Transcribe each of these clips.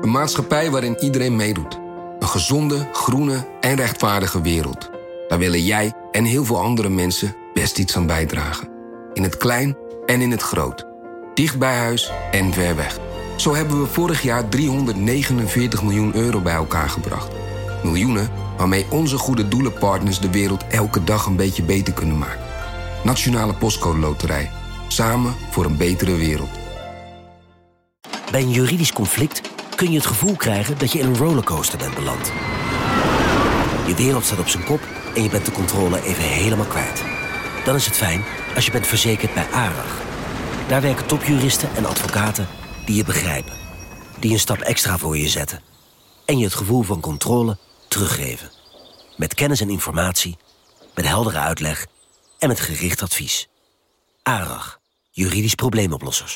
Een maatschappij waarin iedereen meedoet. Een gezonde, groene en rechtvaardige wereld. Daar willen jij en heel veel andere mensen best iets aan bijdragen. In het klein en in het groot. Dicht bij huis en ver weg. Zo hebben we vorig jaar 349 miljoen euro bij elkaar gebracht. Miljoenen waarmee onze goede doelenpartners de wereld elke dag een beetje beter kunnen maken. Nationale Postcode Loterij. Samen voor een betere wereld. Bij een juridisch conflict kun je het gevoel krijgen dat je in een rollercoaster bent beland. Je wereld staat op zijn kop en je bent de controle even helemaal kwijt. Dan is het fijn als je bent verzekerd bij ARAG. Daar werken topjuristen en advocaten die je begrijpen. Die een stap extra voor je zetten. En je het gevoel van controle teruggeven. Met kennis en informatie, met heldere uitleg en met gericht advies. ARAG, juridisch probleemoplossers.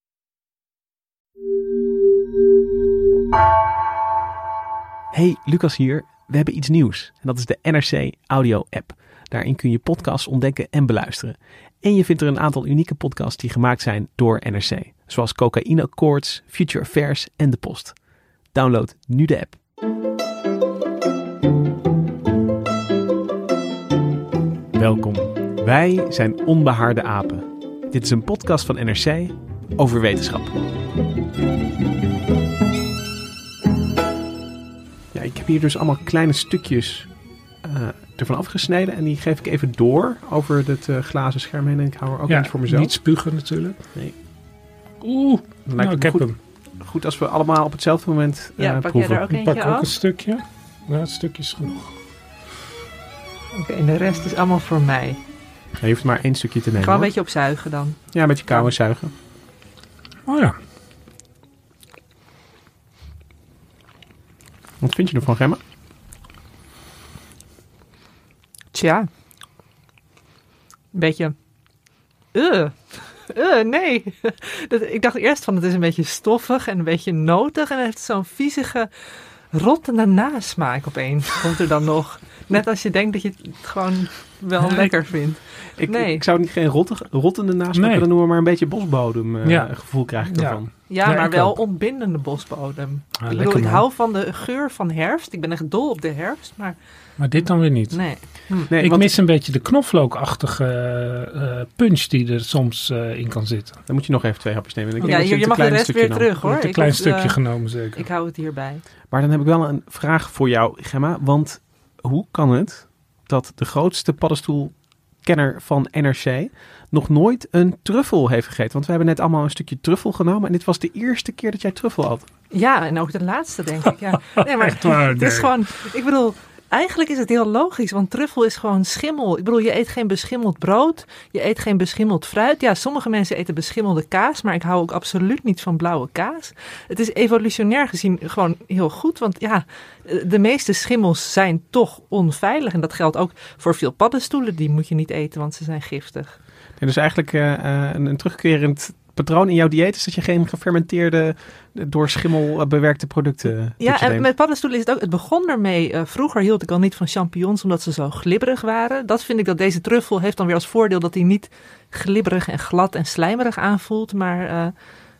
Hey, Lucas hier. We hebben iets nieuws. En dat is de NRC Audio app. Daarin kun je podcasts ontdekken en beluisteren. En je vindt er een aantal unieke podcasts die gemaakt zijn door NRC. Zoals Cocaïne Accords, Future Affairs en De Post. Download nu de app. Welkom. Wij zijn Onbehaarde Apen. Dit is een podcast van NRC over wetenschap. Ja, ik heb hier dus allemaal kleine stukjes ervan afgesneden. En die geef ik even door over het glazen scherm heen. En ik hou er ook eentje voor mezelf. Niet spugen natuurlijk. Nee. Oeh, nou, ik heb hem. Goed als we allemaal op hetzelfde moment pak proeven. jij er ook Ik eentje pak ook af? een stukje. Nou, het stukje is genoeg. Oké, en de rest is allemaal voor mij. Je hoeft maar één stukje te nemen. Gewoon een hoor. beetje opzuigen dan. Ja, met je kauwen zuigen. Oh ja. Wat vind je ervan, Gemma? Tja. Een beetje... nee. Ik dacht eerst van het is een beetje stoffig en een beetje notig. En het heeft zo'n viezige, rottende nasmaak opeens. Komt er dan nog. Net als je denkt dat je het gewoon wel lekker vindt. Ik zou het niet geen rottende nasmaak willen noemen, maar een beetje bosbodem gevoel krijg ik ervan. Ja, Ja, maar ik wel ook. ontbindende bosbodem. Ah, Ik lekker, ik man. hou van de geur van herfst. Ik ben echt dol op de herfst, maar Maar dit dan weer niet. nee. Nee, Ik want mis een beetje de knoflookachtige punch die er soms in kan zitten. dan moet je nog even 2 hapjes nemen. Ik denk Ja, dat je het mag een de klein rest stukje weer nam. terug Ik hoor. heb een Ik klein hoef, stukje genomen zeker. Ik hou het hierbij. Maar dan heb ik wel een vraag voor jou, Gemma. Want hoe kan het dat de grootste paddenstoelkenner van NRC nog nooit een truffel heeft gegeten? Want we hebben net allemaal een stukje truffel genomen. En dit was de eerste keer dat jij truffel had. Ja, en ook de laatste denk ik. Ja. Nee, maar Echt waar, het is nee. gewoon, ik bedoel, eigenlijk is het heel logisch, want truffel is gewoon schimmel. Ik bedoel, je eet geen beschimmeld brood, je eet geen beschimmeld fruit. Ja, sommige mensen eten beschimmelde kaas, maar ik hou ook absoluut niet van blauwe kaas. Het is evolutionair gezien gewoon heel goed, want ja, de meeste schimmels zijn toch onveilig. En dat geldt ook voor veel paddenstoelen, die moet je niet eten, want ze zijn giftig. En dus eigenlijk een terugkerend patroon in jouw dieet is dat je geen gefermenteerde, door schimmel bewerkte producten Ja, tot je en neemt. met paddenstoelen is het ook. Het begon ermee. Vroeger hield ik al niet van champignons omdat ze zo glibberig waren. Dat vind ik dat deze truffel heeft dan weer als voordeel dat hij niet glibberig en glad en slijmerig aanvoelt. Maar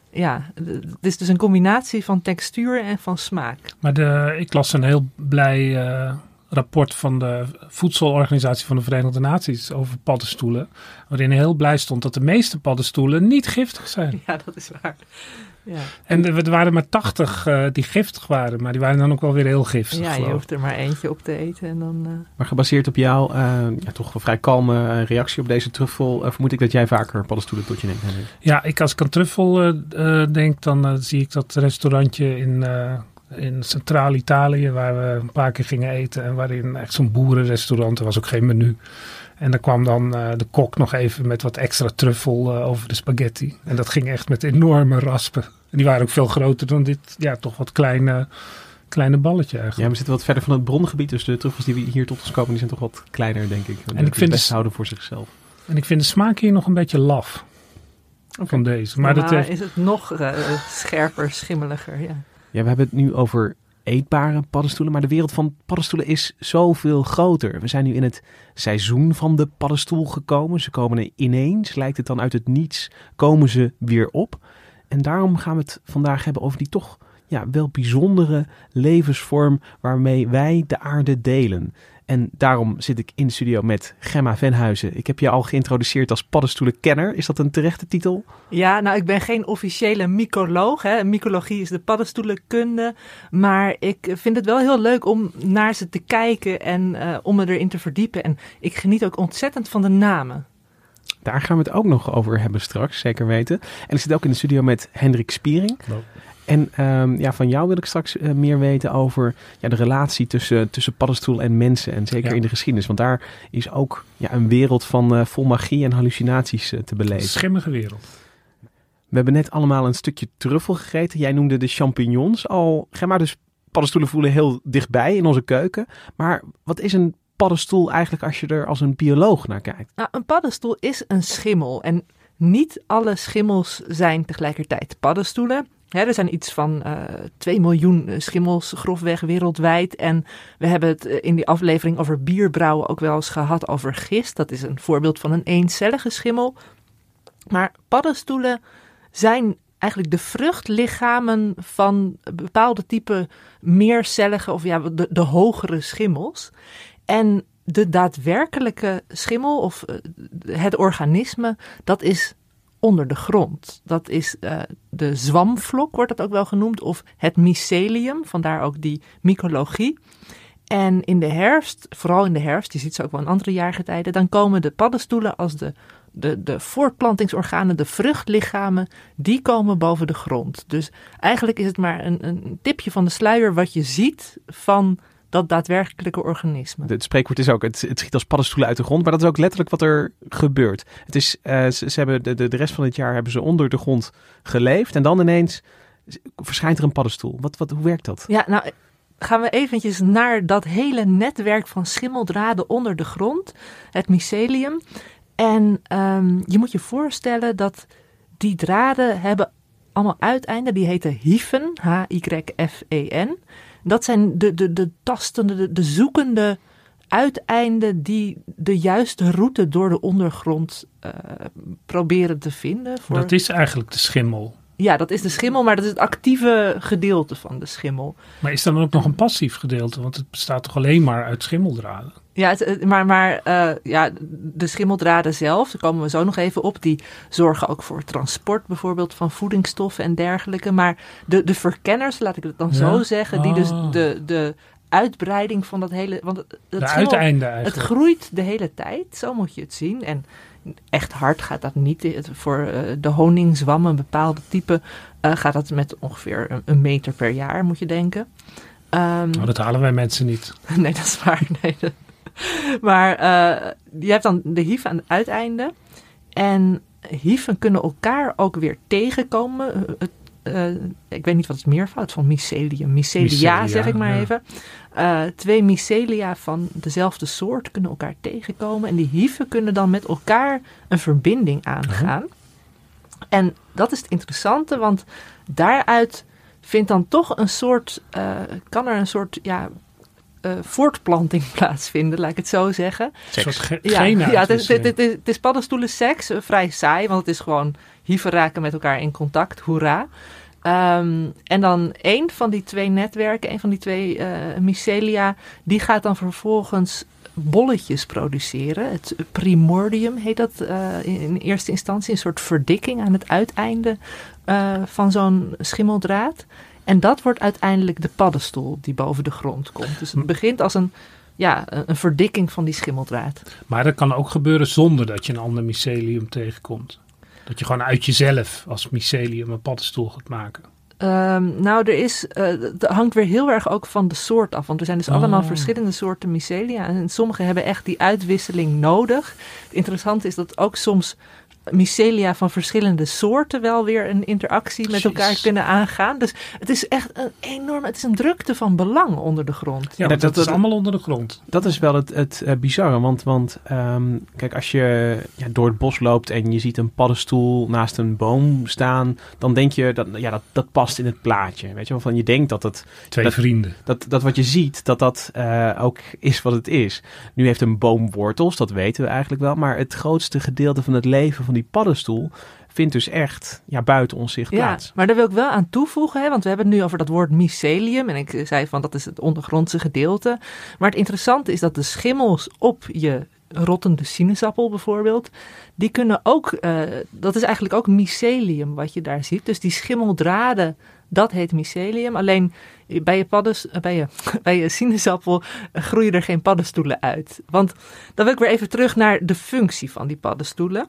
het is dus een combinatie van textuur en van smaak. Maar ik las een heel blij rapport van de Voedselorganisatie van de Verenigde Naties over paddenstoelen. Waarin heel blij stond dat de meeste paddenstoelen niet giftig zijn. Ja, dat is waar. Ja, En er waren maar 80 die giftig waren. Maar die waren dan ook wel weer heel giftig. ja je geloof ik. hoeft er maar eentje op te eten en dan... Maar gebaseerd op jouw toch wel vrij kalme reactie op deze truffel, vermoed ik dat jij vaker paddenstoelen tot je neemt, Henrik. Ja, als ik aan truffel denk, dan zie ik dat restaurantje in Centraal Italië, waar we een paar keer gingen eten. En waarin echt zo'n boerenrestaurant, er was ook geen menu. En daar kwam dan de kok nog even met wat extra truffel over de spaghetti. En dat ging echt met enorme raspen. En die waren ook veel groter dan dit, toch wat kleine balletje eigenlijk. Ja, we zitten wat verder van het brongebied, dus de truffels die we hier tot ons komen, die zijn toch wat kleiner, denk ik. En ik vind best het houden voor zichzelf. En ik vind de smaak hier nog een beetje laf. Van deze. Maar dat heeft... is het nog scherper, schimmeliger, ja. Ja, we hebben het nu over eetbare paddenstoelen, maar de wereld van paddenstoelen is zoveel groter. We zijn nu in het seizoen van de paddenstoel gekomen. Ze komen er ineens, lijkt het dan uit het niets, komen ze weer op. En daarom gaan we het vandaag hebben over die toch wel bijzondere levensvorm waarmee wij de aarde delen. En daarom zit ik in de studio met Gemma Venhuizen. Ik heb je al geïntroduceerd als paddenstoelenkenner. Is dat een terechte titel? Ja, nou ik ben geen officiële mycoloog. Hè. Mycologie is de paddenstoelenkunde. Maar ik vind het wel heel leuk om naar ze te kijken en om me erin te verdiepen. En ik geniet ook ontzettend van de namen. Daar gaan we het ook nog over hebben straks, zeker weten. En ik zit ook in de studio met Hendrik Spiering. Hallo. En van jou wil ik straks meer weten over de relatie tussen paddenstoel en mensen. En zeker in de geschiedenis. Want daar is ook een wereld van vol magie en hallucinaties te beleven. Een schimmige wereld. We hebben net allemaal een stukje truffel gegeten. Jij noemde de champignons al. Gemma, dus paddenstoelen voelen heel dichtbij in onze keuken. Maar wat is een paddenstoel eigenlijk als je er als een bioloog naar kijkt? Nou, een paddenstoel is een schimmel. En niet alle schimmels zijn tegelijkertijd paddenstoelen. Er zijn iets van 2 miljoen schimmels grofweg wereldwijd. En we hebben het in die aflevering over bierbrouwen ook wel eens gehad over gist. Dat is een voorbeeld van een eencellige schimmel. Maar paddenstoelen zijn eigenlijk de vruchtlichamen van bepaalde type meercellige of de hogere schimmels. En de daadwerkelijke schimmel of het organisme, dat is onder de grond. Dat is de zwamvlok, wordt dat ook wel genoemd, of het mycelium, vandaar ook die mycologie. En in de herfst, vooral in de herfst, je ziet ze ook wel in andere jaargetijden, dan komen de paddenstoelen als de voortplantingsorganen, de vruchtlichamen, die komen boven de grond. Dus eigenlijk is het maar een tipje van de sluier wat je ziet van dat daadwerkelijke organisme. Het spreekwoord is ook, het schiet als paddenstoelen uit de grond, maar dat is ook letterlijk wat er gebeurt. Het is, ze hebben de rest van het jaar hebben ze onder de grond geleefd en dan ineens verschijnt er een paddenstoel. Hoe werkt dat? Ja, nou gaan we eventjes naar dat hele netwerk van schimmeldraden onder de grond, het mycelium. En je moet je voorstellen dat die draden hebben allemaal uiteinden, die heten hyfen, H-Y-F-E-N. Dat zijn de tastende, de zoekende uiteinden die de juiste route door de ondergrond proberen te vinden. Dat is eigenlijk de schimmel. Ja, dat is de schimmel, maar dat is het actieve gedeelte van de schimmel. Maar is er dan ook nog een passief gedeelte? Want het bestaat toch alleen maar uit schimmeldraden? Ja, maar de schimmeldraden zelf, daar komen we zo nog even op, die zorgen ook voor transport bijvoorbeeld van voedingsstoffen en dergelijke. Maar de verkenners, laat ik het dan zo zeggen, die dus de uitbreiding van dat hele... Want de uiteinden eigenlijk. Het groeit de hele tijd, zo moet je het zien. En echt hard gaat dat niet. Voor de honingzwam, een bepaalde type, gaat dat met ongeveer 1 meter per jaar, moet je denken. Dat halen wij mensen niet. Nee, dat is waar. Nee, maar je hebt dan de hyfen aan het uiteinde. En hyfen kunnen elkaar ook weer tegenkomen. Ik weet niet wat het meervoud van mycelium. Mycelia zeg ik maar even. 2 mycelia van dezelfde soort kunnen elkaar tegenkomen. En die hyfen kunnen dan met elkaar een verbinding aangaan. En dat is het interessante, want daaruit vindt dan toch kan er een soort voortplanting plaatsvinden, laat ik het zo zeggen. Het is paddenstoelenseks, vrij saai, want het is gewoon hyfen raken met elkaar in contact, hoera. En dan een van die 2 netwerken, een van die 2 mycelia, die gaat dan vervolgens bolletjes produceren. Het primordium heet dat in eerste instantie, een soort verdikking aan het uiteinde van zo'n schimmeldraad. En dat wordt uiteindelijk de paddenstoel die boven de grond komt. Dus het begint als een verdikking van die schimmeldraad. Maar dat kan ook gebeuren zonder dat je een ander mycelium tegenkomt. Dat je gewoon uit jezelf als mycelium een paddenstoel gaat maken. Het hangt weer heel erg ook van de soort af. Want er zijn dus allemaal verschillende soorten mycelia. En sommige hebben echt die uitwisseling nodig. Het interessante is dat ook soms mycelia van verschillende soorten wel weer een interactie met elkaar kunnen aangaan. Dus het is echt het is een drukte van belang onder de grond. Ja, dat is allemaal onder de grond. Dat is wel het bizarre, want kijk, als je door het bos loopt en je ziet een paddenstoel naast een boom staan, dan denk je dat past in het plaatje. Weet je wel, van je denkt dat het... Twee vrienden. Dat wat je ziet, dat ook is wat het is. Nu heeft een boom wortels, dat weten we eigenlijk wel, maar het grootste gedeelte van het leven van die paddenstoel vindt dus echt buiten ons zicht plaats. Maar daar wil ik wel aan toevoegen, hè, want we hebben het nu over dat woord mycelium. En ik zei van dat is het ondergrondse gedeelte. Maar het interessante is dat de schimmels op je rottende sinaasappel bijvoorbeeld, die kunnen ook, dat is eigenlijk ook mycelium wat je daar ziet. Dus die schimmeldraden, dat heet mycelium. Alleen bij je sinaasappel groeien er geen paddenstoelen uit. Want dan wil ik weer even terug naar de functie van die paddenstoelen.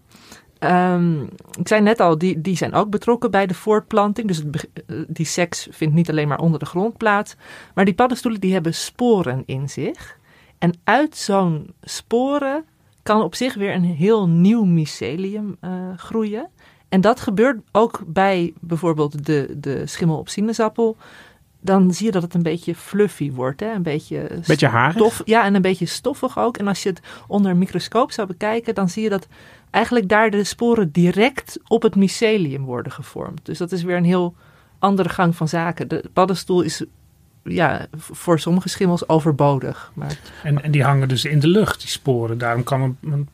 Ik zei net al, die zijn ook betrokken bij de voortplanting. Dus die seks vindt niet alleen maar onder de grond plaats. Maar die paddenstoelen die hebben sporen in zich. En uit zo'n sporen kan op zich weer een heel nieuw mycelium groeien. En dat gebeurt ook bij bijvoorbeeld de schimmel op sinaasappel. Dan zie je dat het een beetje fluffy wordt. Hè? Een beetje harig? Ja, en een beetje stoffig ook. En als je het onder een microscoop zou bekijken, dan zie je dat eigenlijk daar de sporen direct op het mycelium worden gevormd. Dus dat is weer een heel andere gang van zaken. De paddenstoel is voor sommige schimmels overbodig. Maar En die hangen dus in de lucht, die sporen. Daarom kan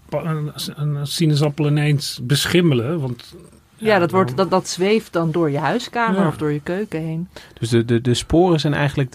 een sinaasappel ineens beschimmelen. Want dat zweeft dan door je huiskamer of door je keuken heen. Dus de sporen zijn eigenlijk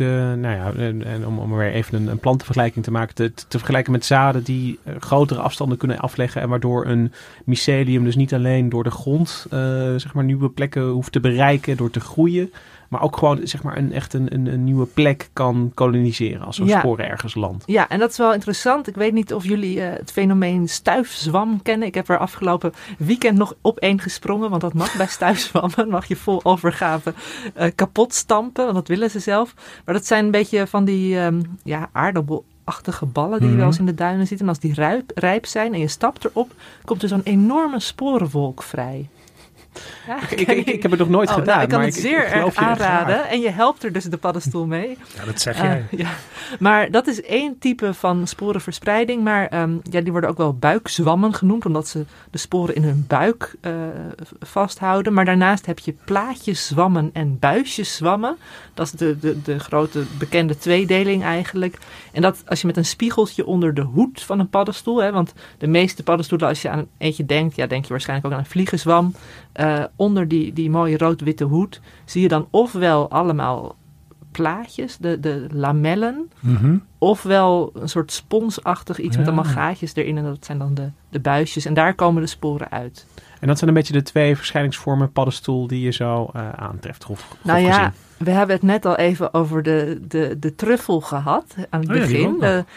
en om weer even een plantenvergelijking te maken, te vergelijken met zaden die grotere afstanden kunnen afleggen en waardoor een mycelium dus niet alleen door de grond nieuwe plekken hoeft te bereiken door te groeien, maar ook gewoon een nieuwe plek kan koloniseren als zo'n sporen ergens landt. Ja, en dat is wel interessant. Ik weet niet of jullie het fenomeen stuifzwam kennen. Ik heb er afgelopen weekend nog op één gesprongen, want dat mag bij stuifzwammen. Mag je vol overgave kapot stampen, want dat willen ze zelf. Maar dat zijn een beetje van die aardappelachtige ballen die je wel eens in de duinen ziet. En als die rijp zijn en je stapt erop, komt er zo'n enorme sporenwolk vrij. Ja, ik heb het nog nooit gedaan. Ik kan maar het zeer erg aanraden. En je helpt er dus de paddenstoel mee. Ja, dat zeg jij. Maar dat is één type van sporenverspreiding. Maar die worden ook wel buikzwammen genoemd. Omdat ze de sporen in hun buik vasthouden. Maar daarnaast heb je plaatjeszwammen en buisjeszwammen. Dat is de grote bekende tweedeling eigenlijk. En dat als je met een spiegeltje onder de hoed van een paddenstoel. Hè, want de meeste paddenstoelen, als je aan eentje denkt, denk je waarschijnlijk ook aan een vliegenzwam. Onder die mooie rood-witte hoed zie je dan ofwel allemaal plaatjes, de lamellen, ofwel een soort sponsachtig iets met allemaal gaatjes erin. En dat zijn dan de buisjes. En daar komen de sporen uit. En dat zijn een beetje de twee verschijningsvormen paddenstoel die je zo aantreft. We hebben het net al even over de truffel gehad aan het begin.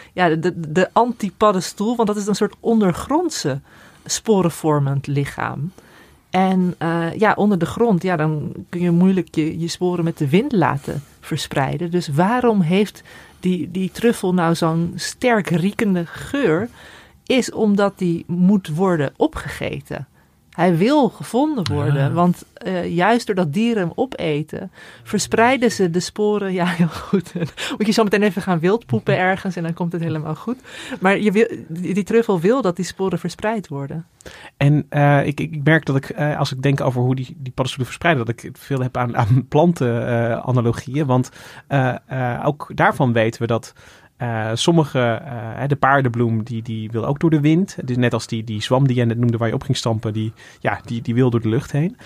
De anti-paddenstoel, want dat is een soort ondergrondse sporenvormend lichaam. En onder de grond, dan kun je moeilijk je sporen met de wind laten verspreiden. Dus waarom heeft die truffel nou zo'n sterk riekende geur? Is omdat die moet worden opgegeten. Hij wil gevonden worden, want juist doordat dieren hem opeten, verspreiden ze de sporen. Ja, heel goed. Moet je zo meteen even gaan wildpoepen ergens en dan komt het helemaal goed. Maar die truffel wil dat die sporen verspreid worden. En ik merk dat als ik denk over hoe die paddenstoelen verspreiden, dat ik veel heb aan plantenanalogieën. Want ook daarvan weten we dat sommige, de paardenbloem, die wil ook door de wind. Dus net als die zwam die je net noemde waar je op ging stampen, die wil door de lucht heen.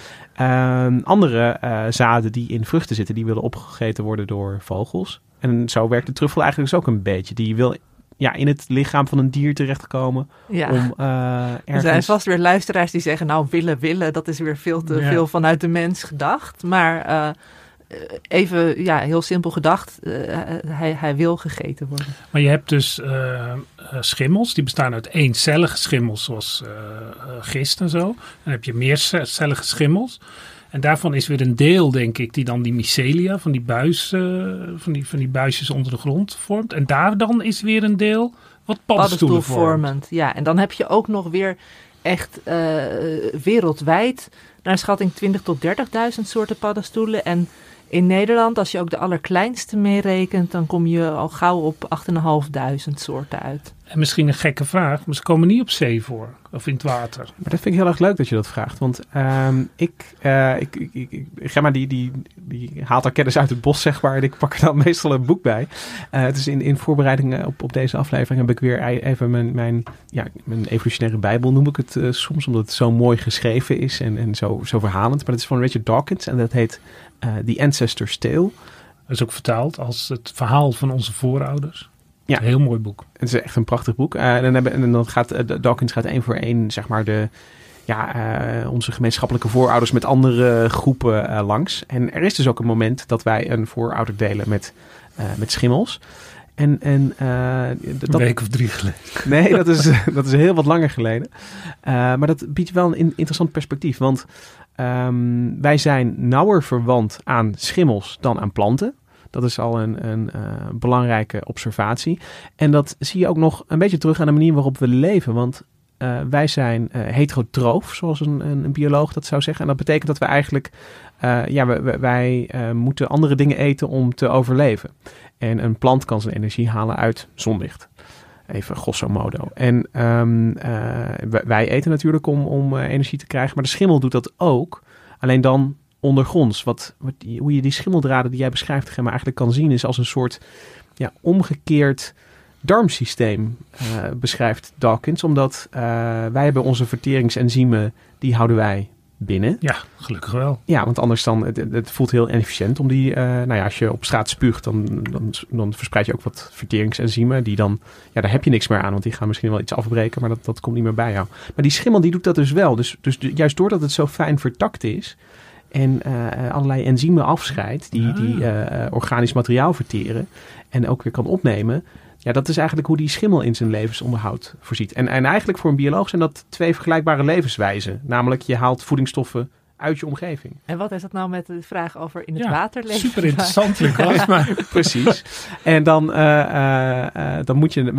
Andere zaden die in vruchten zitten, die willen opgegeten worden door vogels. En zo werkt de truffel eigenlijk dus ook een beetje. Die wil in het lichaam van een dier terechtkomen. Ja. Er zijn vast weer luisteraars die zeggen, willen, dat is weer veel te veel vanuit de mens gedacht. Maar even, heel simpel gedacht, hij wil gegeten worden. Maar je hebt dus schimmels, die bestaan uit eencellige schimmels, zoals gist en zo. Dan heb je meercellige schimmels. En daarvan is weer een deel, denk ik, die dan die mycelia, van die buis, van die buisjes onder de grond vormt. En daar dan is weer een deel wat paddenstoelen vormt. Ja, en dan heb je ook nog weer echt wereldwijd, naar schatting 20.000 tot 30.000 soorten paddenstoelen. En in Nederland, als je ook de allerkleinste meerekent, dan kom je al gauw op 8.500 soorten uit. En misschien een gekke vraag, maar ze komen niet op zee voor. Of in het water. Maar dat vind ik heel erg leuk dat je dat vraagt. Want ik ga maar die haalt haar kennis uit het bos, zeg maar. En ik pak er dan meestal een boek bij. Het is in voorbereiding op deze aflevering heb ik weer even mijn evolutionaire bijbel, noem ik het soms. Omdat het zo mooi geschreven is en zo verhalend. Maar het is van Richard Dawkins en dat heet The Ancestor's Tale. Dat is ook vertaald als het verhaal van onze voorouders. Ja. Een heel mooi boek. Het is echt een prachtig boek. En dan gaat Dawkins één voor één, zeg maar, onze gemeenschappelijke voorouders met andere groepen langs. En er is dus ook een moment dat wij een voorouder delen met schimmels. Een week of 3 geleden. Nee, dat is heel wat langer geleden. Maar dat biedt wel een interessant perspectief. Want wij zijn nauwer verwant aan schimmels dan aan planten. Dat is al een belangrijke observatie. En dat zie je ook nog een beetje terug aan de manier waarop we leven. Want wij zijn heterotroof, zoals een bioloog dat zou zeggen. En dat betekent dat we eigenlijk wij moeten andere dingen eten om te overleven. En een plant kan zijn energie halen uit zonlicht. Even grosso modo. En wij eten natuurlijk om energie te krijgen. Maar de schimmel doet dat ook. Alleen dan ondergronds. Hoe je die schimmeldraden die jij beschrijft, Gemma, eigenlijk kan zien, is als een soort omgekeerd darmsysteem, beschrijft Dawkins. Omdat wij hebben onze verteringsenzymen, die houden wij binnen. Ja, gelukkig wel. Ja, want anders dan, het voelt heel inefficiënt om die, als je op straat spuugt, dan verspreid je ook wat verteringsenzymen, die dan, daar heb je niks meer aan, want die gaan misschien wel iets afbreken, maar dat komt niet meer bij jou. Maar die schimmel, die doet dat dus wel. Dus juist doordat het zo fijn vertakt is, en allerlei enzymen afscheidt die organisch materiaal verteren en ook weer kan opnemen. Ja, dat is eigenlijk hoe die schimmel in zijn levensonderhoud voorziet. En eigenlijk voor een bioloog zijn dat 2 vergelijkbare levenswijzen. Namelijk, je haalt voedingsstoffen uit je omgeving. En wat is dat nou met de vraag over in het water leven? Super interessant, Lucas. Maar... Precies. En dan moet je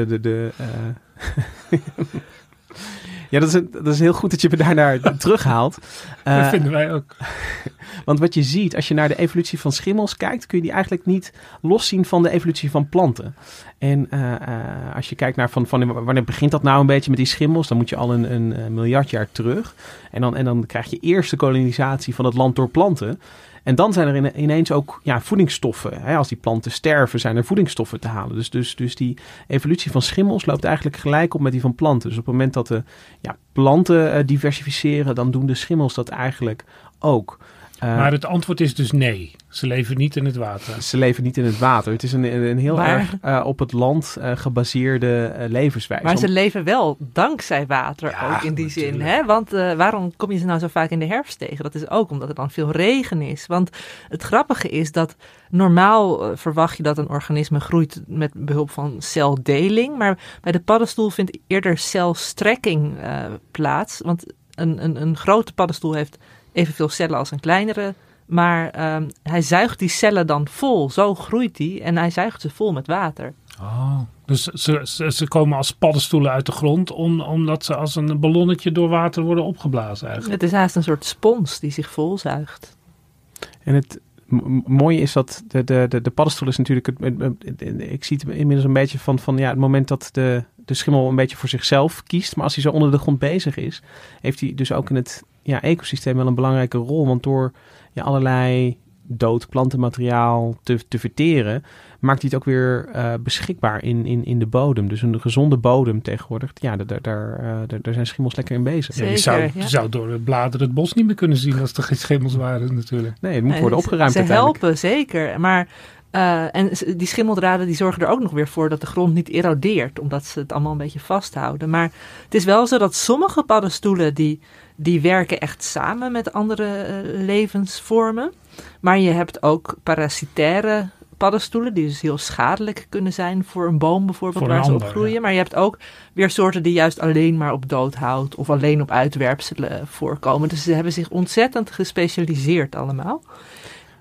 Ja, dat is heel goed dat je me daarnaar terughaalt. Dat vinden wij ook. Want wat je ziet, als je naar de evolutie van schimmels kijkt, kun je die eigenlijk niet loszien van de evolutie van planten. En als je kijkt naar van wanneer begint dat nou een beetje met die schimmels, dan moet je al een miljard jaar terug. En dan krijg je eerst de kolonisatie van het land door planten. En dan zijn er ineens ook voedingsstoffen. Hè? Als die planten sterven, zijn er voedingsstoffen te halen. Dus die evolutie van schimmels loopt eigenlijk gelijk op met die van planten. Dus op het moment dat de planten diversificeren, dan doen de schimmels dat eigenlijk ook. Maar het antwoord is dus nee. Ze leven niet in het water. Ze leven niet in het water. Het is een heel erg op het land gebaseerde levenswijze. Maar ze leven wel dankzij water ook in die zin. Hè? Want waarom kom je ze nou zo vaak in de herfst tegen? Dat is ook omdat er dan veel regen is. Want het grappige is dat normaal verwacht je dat een organisme groeit met behulp van celdeling. Maar bij de paddenstoel vindt eerder celstrekking plaats. Want een grote paddenstoel heeft evenveel cellen als een kleinere. Maar hij zuigt die cellen dan vol. Zo groeit hij. En hij zuigt ze vol met water. Oh, dus ze komen als paddenstoelen uit de grond. Omdat ze als een ballonnetje door water worden opgeblazen eigenlijk. Het is haast een soort spons die zich volzuigt. En het mooie is dat de paddenstoel is natuurlijk... ik zie het inmiddels een beetje van het moment dat de schimmel een beetje voor zichzelf kiest. Maar als hij zo onder de grond bezig is, heeft hij dus ook in het ecosysteem wel een belangrijke rol. Want door allerlei dood plantenmateriaal te verteren, maakt hij het ook weer beschikbaar in de bodem. Dus een gezonde bodem tegenwoordig, daar zijn schimmels lekker in bezig. Zeker, je zou door de bladeren het bos niet meer kunnen zien als er geen schimmels waren natuurlijk. Nee, het moet worden opgeruimd. Ze helpen, zeker. Maar en die schimmeldraden die zorgen er ook nog weer voor dat de grond niet erodeert, omdat ze het allemaal een beetje vasthouden. Maar het is wel zo dat sommige paddenstoelen die werken echt samen met andere levensvormen. Maar je hebt ook parasitaire paddenstoelen die dus heel schadelijk kunnen zijn voor een boom bijvoorbeeld waar ze op groeien. Ja. Maar je hebt ook weer soorten die juist alleen maar op doodhout of alleen op uitwerpselen voorkomen. Dus ze hebben zich ontzettend gespecialiseerd allemaal.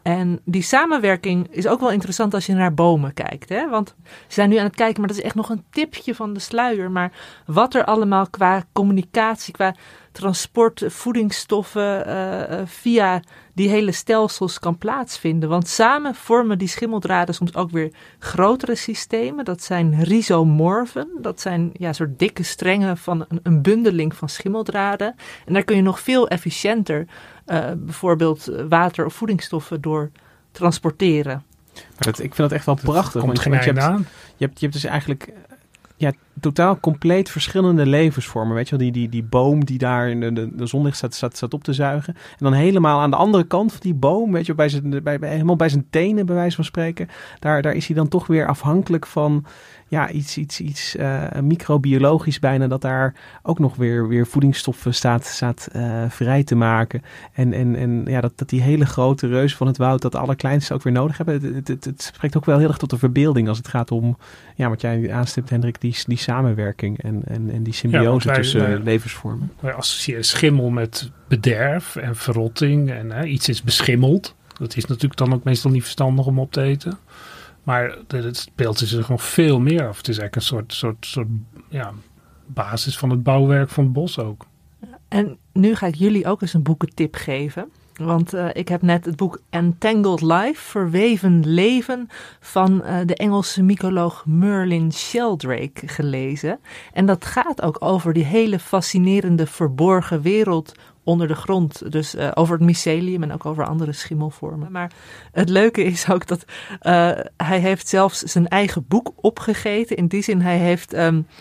En die samenwerking is ook wel interessant als je naar bomen kijkt. Hè? Want ze zijn nu aan het kijken, maar dat is echt nog een tipje van de sluier. Maar wat er allemaal qua communicatie, qua transport, voedingsstoffen via die hele stelsels kan plaatsvinden. Want samen vormen die schimmeldraden soms ook weer grotere systemen. Dat zijn rhizomorfen. Dat zijn soort dikke strengen van een bundeling van schimmeldraden. En daar kun je nog veel efficiënter bijvoorbeeld water of voedingsstoffen door transporteren. Maar ik vind dat echt wel prachtig. Want je hebt dus eigenlijk totaal compleet verschillende levensvormen. Weet je wel, die boom die daar in de zonlicht staat op te zuigen. En dan helemaal aan de andere kant van die boom, weet je, helemaal bij zijn tenen, bij wijze van spreken. Daar is hij dan toch weer afhankelijk van iets microbiologisch bijna, dat daar ook nog weer voedingsstoffen staat vrij te maken. En dat die hele grote reus van het woud, dat de allerkleinste ook weer nodig hebben. Het spreekt ook wel heel erg tot de verbeelding als het gaat om, wat jij aanstipt, Hendrik, die samenwerking en die symbiose tussen levensvormen. Wij associëren schimmel met bederf en verrotting en iets is beschimmeld. Dat is natuurlijk dan ook meestal niet verstandig om op te eten. Maar het beeld is er nog veel meer af. Het is eigenlijk een soort basis van het bouwwerk van het bos ook. En nu ga ik jullie ook eens een boekentip geven. Want ik heb net het boek Entangled Life, Verweven Leven, van de Engelse mycoloog Merlin Sheldrake gelezen. En dat gaat ook over die hele fascinerende verborgen wereld onder de grond. Dus over het mycelium en ook over andere schimmelvormen. Maar het leuke is ook dat hij heeft zelfs zijn eigen boek opgegeten. In die zin, hij heeft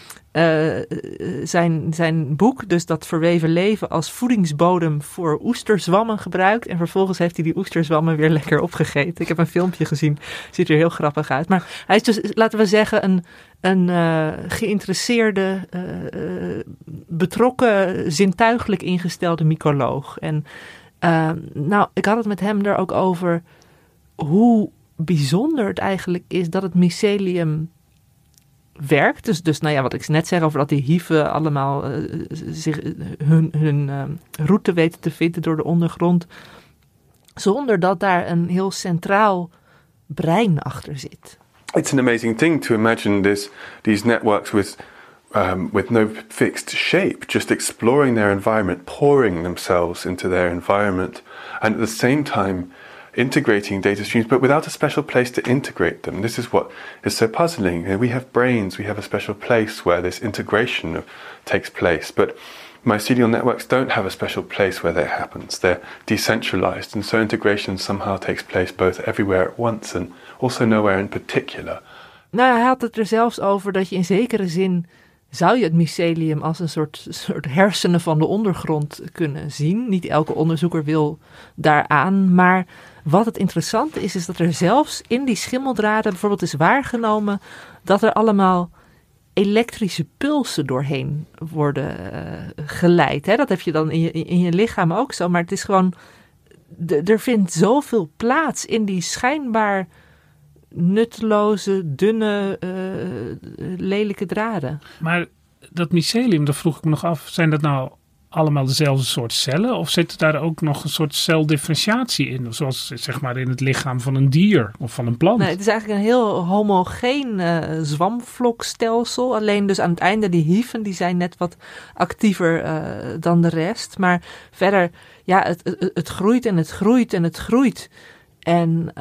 zijn boek, dus dat verweven leven, als voedingsbodem voor oesterzwammen gebruikt. En vervolgens heeft hij die oesterzwammen weer lekker opgegeten. Ik heb een filmpje gezien. Ziet er heel grappig uit. Maar hij is dus, laten we zeggen, een geïnteresseerde, betrokken, zintuigelijk ingestelde mycoloog. En ik had het met hem er ook over hoe bijzonder het eigenlijk is dat het mycelium werkt. Dus wat ik net zeg over dat die hyfen allemaal hun route weten te vinden door de ondergrond, zonder dat daar een heel centraal brein achter zit. It's an amazing thing to imagine these networks with no fixed shape, just exploring their environment, pouring themselves into their environment, and at the same time integrating data streams, but without a special place to integrate them. This is what is so puzzling. We have brains, we have a special place where this integration takes place, but mycelial networks don't have a special place where that happens. They're decentralized, and so integration somehow takes place both everywhere at once and also nowhere in particular. Nou, hij had het er zelfs over dat je in zekere zin zou je het mycelium als een soort hersenen van de ondergrond kunnen zien. Niet elke onderzoeker wil daaraan, maar wat het interessante is dat er zelfs in die schimmeldraden bijvoorbeeld is waargenomen dat er allemaal elektrische pulsen doorheen worden geleid. Hè? Dat heb je dan in je lichaam ook zo, maar het is gewoon, er vindt zoveel plaats in die schijnbaar nutteloze, dunne, lelijke draden. Maar dat mycelium, daar vroeg ik me nog af, zijn dat nou allemaal dezelfde soort cellen? Of zit er daar ook nog een soort celdifferentiatie in? Zoals zeg maar in het lichaam van een dier of van een plant? Nee, het is eigenlijk een heel homogeen zwamvlokstelsel. Alleen dus aan het einde die hyfen, die zijn net wat actiever dan de rest. Maar verder, het groeit en het groeit en het groeit. En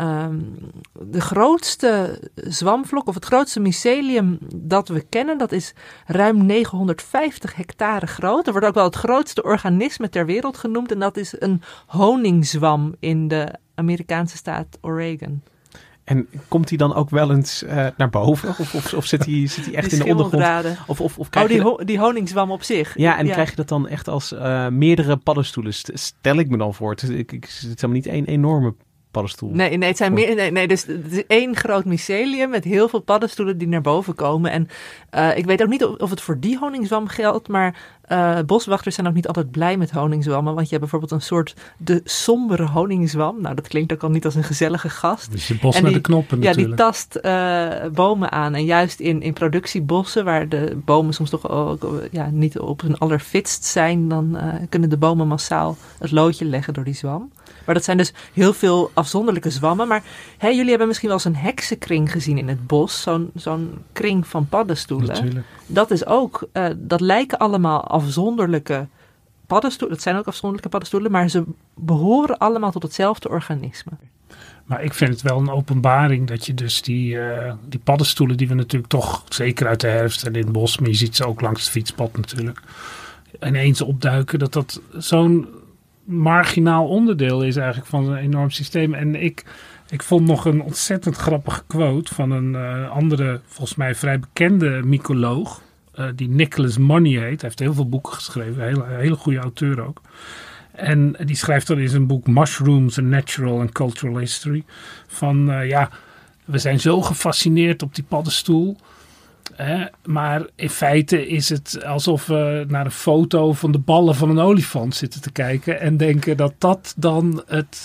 de grootste zwamvlok of het grootste mycelium dat we kennen, dat is ruim 950 hectare groot. Er wordt ook wel het grootste organisme ter wereld genoemd en dat is een honingzwam in de Amerikaanse staat Oregon. En komt hij dan ook wel eens naar boven? Of zit hij echt in de ondergrond? Of die honingzwam op zich. Ja, en krijg je dat dan echt als meerdere paddenstoelen? Stel ik me dan voor. Het is helemaal niet één enorme paddenstoel. Nee, het zijn meer. Dus het is één groot mycelium met heel veel paddenstoelen die naar boven komen. En ik weet ook niet of het voor die honingzwam geldt, maar boswachters zijn ook niet altijd blij met honingzwammen. Want je hebt bijvoorbeeld een soort de sombere honingzwam. Nou, dat klinkt ook al niet als een gezellige gast. Dus je bos met de knoppen natuurlijk. Ja, die tast bomen aan. En juist in productiebossen, waar de bomen soms toch ook niet op hun allerfitst zijn, dan kunnen de bomen massaal het loodje leggen door die zwam. Maar dat zijn dus heel veel afzonderlijke zwammen. Maar jullie hebben misschien wel eens een heksenkring gezien in het bos. Zo'n kring van paddenstoelen. Natuurlijk. Dat is ook, dat lijken allemaal afzonderlijke paddenstoelen. Dat zijn ook afzonderlijke paddenstoelen, maar ze behoren allemaal tot hetzelfde organisme. Maar ik vind het wel een openbaring dat je dus die paddenstoelen, die we natuurlijk toch, zeker uit de herfst en in het bos, maar je ziet ze ook langs het fietspad natuurlijk, ineens opduiken, dat zo'n marginaal onderdeel is eigenlijk van een enorm systeem. En ik vond nog een ontzettend grappige quote van een andere, volgens mij vrij bekende mycoloog, die Nicholas Money heet. Hij heeft heel veel boeken geschreven, een hele goede auteur ook. En die schrijft dan in zijn boek Mushrooms, a Natural and Cultural History van we zijn zo gefascineerd op die paddenstoel. Maar in feite is het alsof we naar een foto van de ballen van een olifant zitten te kijken en denken dat dan het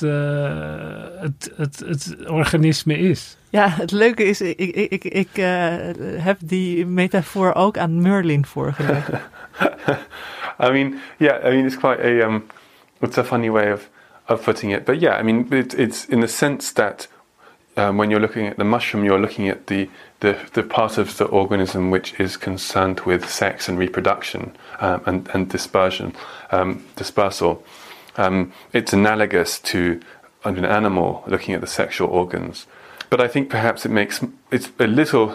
organisme is. Ja, het leuke is, ik heb die metafoor ook aan Merlin voorgelegd. I mean, it's quite it's a funny way of putting it. But yeah, I mean, it's in the sense that when you're looking at the mushroom, you're looking at the part of the organism which is concerned with sex and reproduction and dispersal. It's analogous to an animal looking at the sexual organs. But I think perhaps it's a little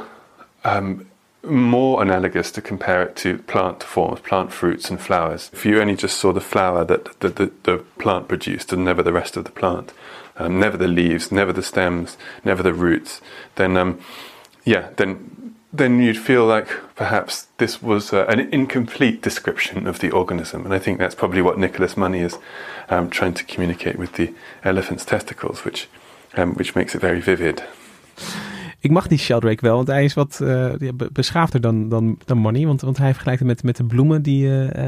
more analogous to compare it to plant forms, plant fruits and flowers. If you only just saw the flower that the plant produced and never the rest of the plant, never the leaves, never the stems, never the roots, then you'd feel like perhaps this was an incomplete description of the organism. And I think that's probably what Nicholas Money is trying to communicate with the elephant's testicles, which makes it very vivid. Ik mag die Sheldrake wel, want hij is wat beschaafder dan Money. Want hij vergelijkt het met de bloemen die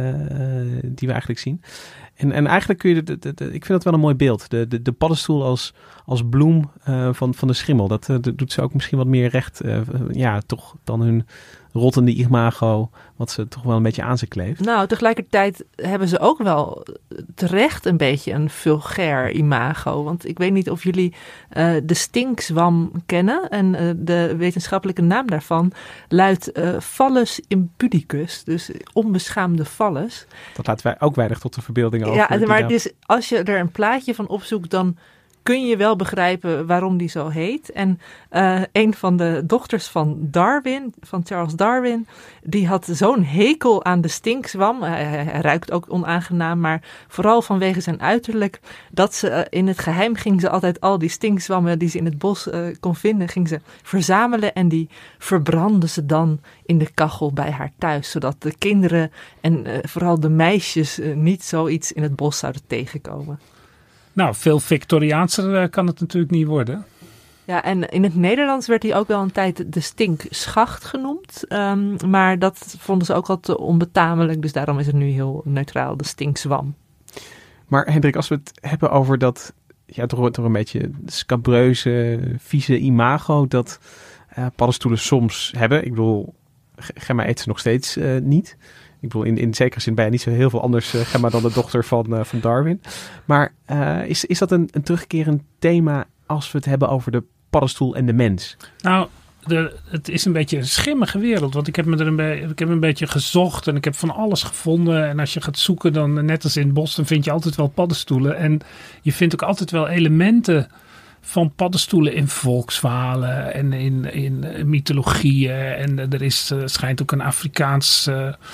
we eigenlijk zien. En eigenlijk kun je, ik vind dat wel een mooi beeld. De paddenstoel als bloem van de schimmel. Dat doet ze ook misschien wat meer recht, toch dan hun rottende imago, wat ze toch wel een beetje aan ze kleeft. Nou, tegelijkertijd hebben ze ook wel terecht een beetje een vulgair imago. Want ik weet niet of jullie de stinkzwam kennen. En de wetenschappelijke naam daarvan luidt Phallus impudicus. Dus onbeschaamde Phallus. Dat laten wij ook weinig tot de verbeelding over. Ja, maar dus als je er een plaatje van opzoekt, dan kun je wel begrijpen waarom die zo heet. En een van de dochters van Charles Darwin, die had zo'n hekel aan de stinkzwam. Hij ruikt ook onaangenaam, maar vooral vanwege zijn uiterlijk, dat ze in het geheim ging ze altijd al die stinkzwammen die ze in het bos kon vinden, ging ze verzamelen en die verbrandde ze dan in de kachel bij haar thuis, zodat de kinderen en vooral de meisjes niet zoiets in het bos zouden tegenkomen. Nou, veel Victoriaanser kan het natuurlijk niet worden. Ja, en in het Nederlands werd hij ook wel een tijd de stinkschacht genoemd. Maar dat vonden ze ook al te onbetamelijk. Dus daarom is het nu heel neutraal, de stinkzwam. Maar Hendrik, als we het hebben over dat toch een beetje scabreuze, vieze imago dat paddenstoelen soms hebben. Ik bedoel, Gemma eet ze nog steeds niet. Ik bedoel, in zekere zin ben je niet zo heel veel anders, Gemma, dan de dochter van Darwin. Maar is dat een terugkerend thema als we het hebben over de paddenstoel en de mens? Nou, het is een beetje een schimmige wereld. Want ik heb een beetje gezocht en ik heb van alles gevonden. En als je gaat zoeken, dan net als in het bos, dan vind je altijd wel paddenstoelen. En je vindt ook altijd wel elementen van paddenstoelen in volksverhalen en in mythologieën. En er schijnt ook een Afrikaans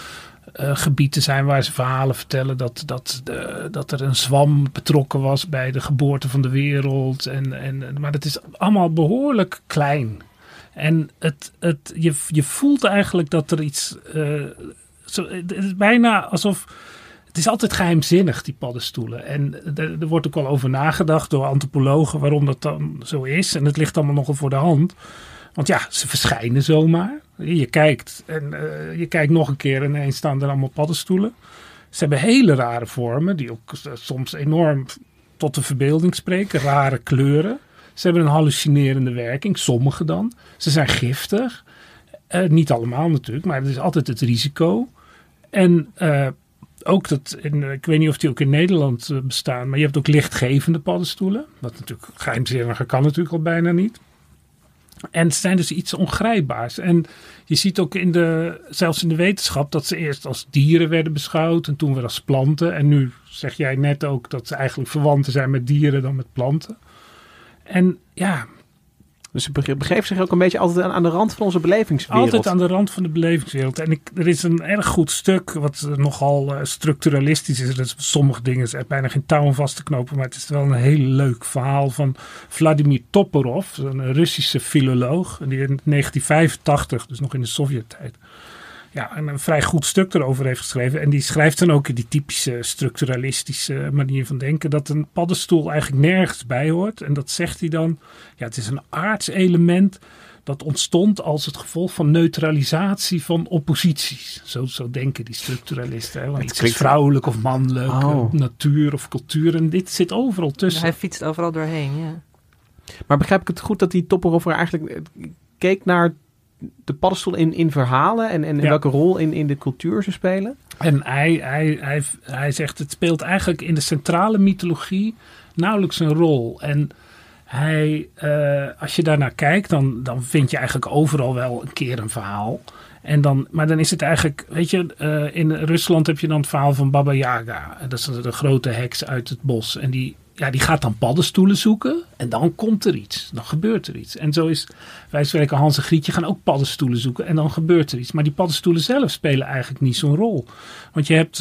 gebied te zijn waar ze verhalen vertellen dat er een zwam betrokken was bij de geboorte van de wereld. Maar het is allemaal behoorlijk klein. En je voelt eigenlijk dat er iets. Het is bijna alsof. Het is altijd geheimzinnig, die paddenstoelen. En er wordt ook wel over nagedacht door antropologen waarom dat dan zo is. En het ligt allemaal nogal voor de hand. Want ja, ze verschijnen zomaar. Je kijkt en je kijkt nog een keer en ineens staan er allemaal paddenstoelen. Ze hebben hele rare vormen die ook soms enorm tot de verbeelding spreken. Rare kleuren. Ze hebben een hallucinerende werking, sommige dan. Ze zijn giftig. Niet allemaal natuurlijk, maar er is altijd het risico. En ook ik weet niet of die ook in Nederland bestaan, maar je hebt ook lichtgevende paddenstoelen. Wat natuurlijk geheimzinniger kan natuurlijk al bijna niet. En het zijn dus iets ongrijpbaars. En je ziet ook zelfs in de wetenschap dat ze eerst als dieren werden beschouwd en toen weer als planten. En nu zeg jij net ook dat ze eigenlijk verwanten zijn met dieren dan met planten. En ja. Dus ze begeven zich ook een beetje altijd aan de rand van onze belevingswereld. Altijd aan de rand van de belevingswereld. En er is een erg goed stuk wat nogal structuralistisch is. Dus sommige dingen zijn bijna geen touw om vast te knopen. Maar het is wel een heel leuk verhaal van Vladimir Toporov. Een Russische filoloog. Die in 1985, dus nog in de Sovjet-tijd, een vrij goed stuk erover heeft geschreven. En die schrijft dan ook in die typische structuralistische manier van denken dat een paddenstoel eigenlijk nergens bij hoort. En dat zegt hij dan. Ja, het is een aardselement dat ontstond als het gevolg van neutralisatie van opposities. Zo denken die structuralisten. Hè? Want iets is vrouwelijk of mannelijk, natuur of cultuur. En dit zit overal tussen. Hij fietst overal doorheen, ja. Maar begrijp ik het goed dat die Toporov eigenlijk keek naar de paddenstoel in verhalen en welke rol in de cultuur ze spelen? En hij zegt het speelt eigenlijk in de centrale mythologie nauwelijks een rol. En als je daarnaar kijkt, dan vind je eigenlijk overal wel een keer een verhaal. Maar dan is het eigenlijk, weet je, in Rusland heb je dan het verhaal van Baba Yaga. Dat is de grote heks uit het bos. En die gaat dan paddenstoelen zoeken en dan komt er iets. Dan gebeurt er iets. En zo is, wij spreken Hans en Grietje gaan ook paddenstoelen zoeken en dan gebeurt er iets. Maar die paddenstoelen zelf spelen eigenlijk niet zo'n rol. Want je hebt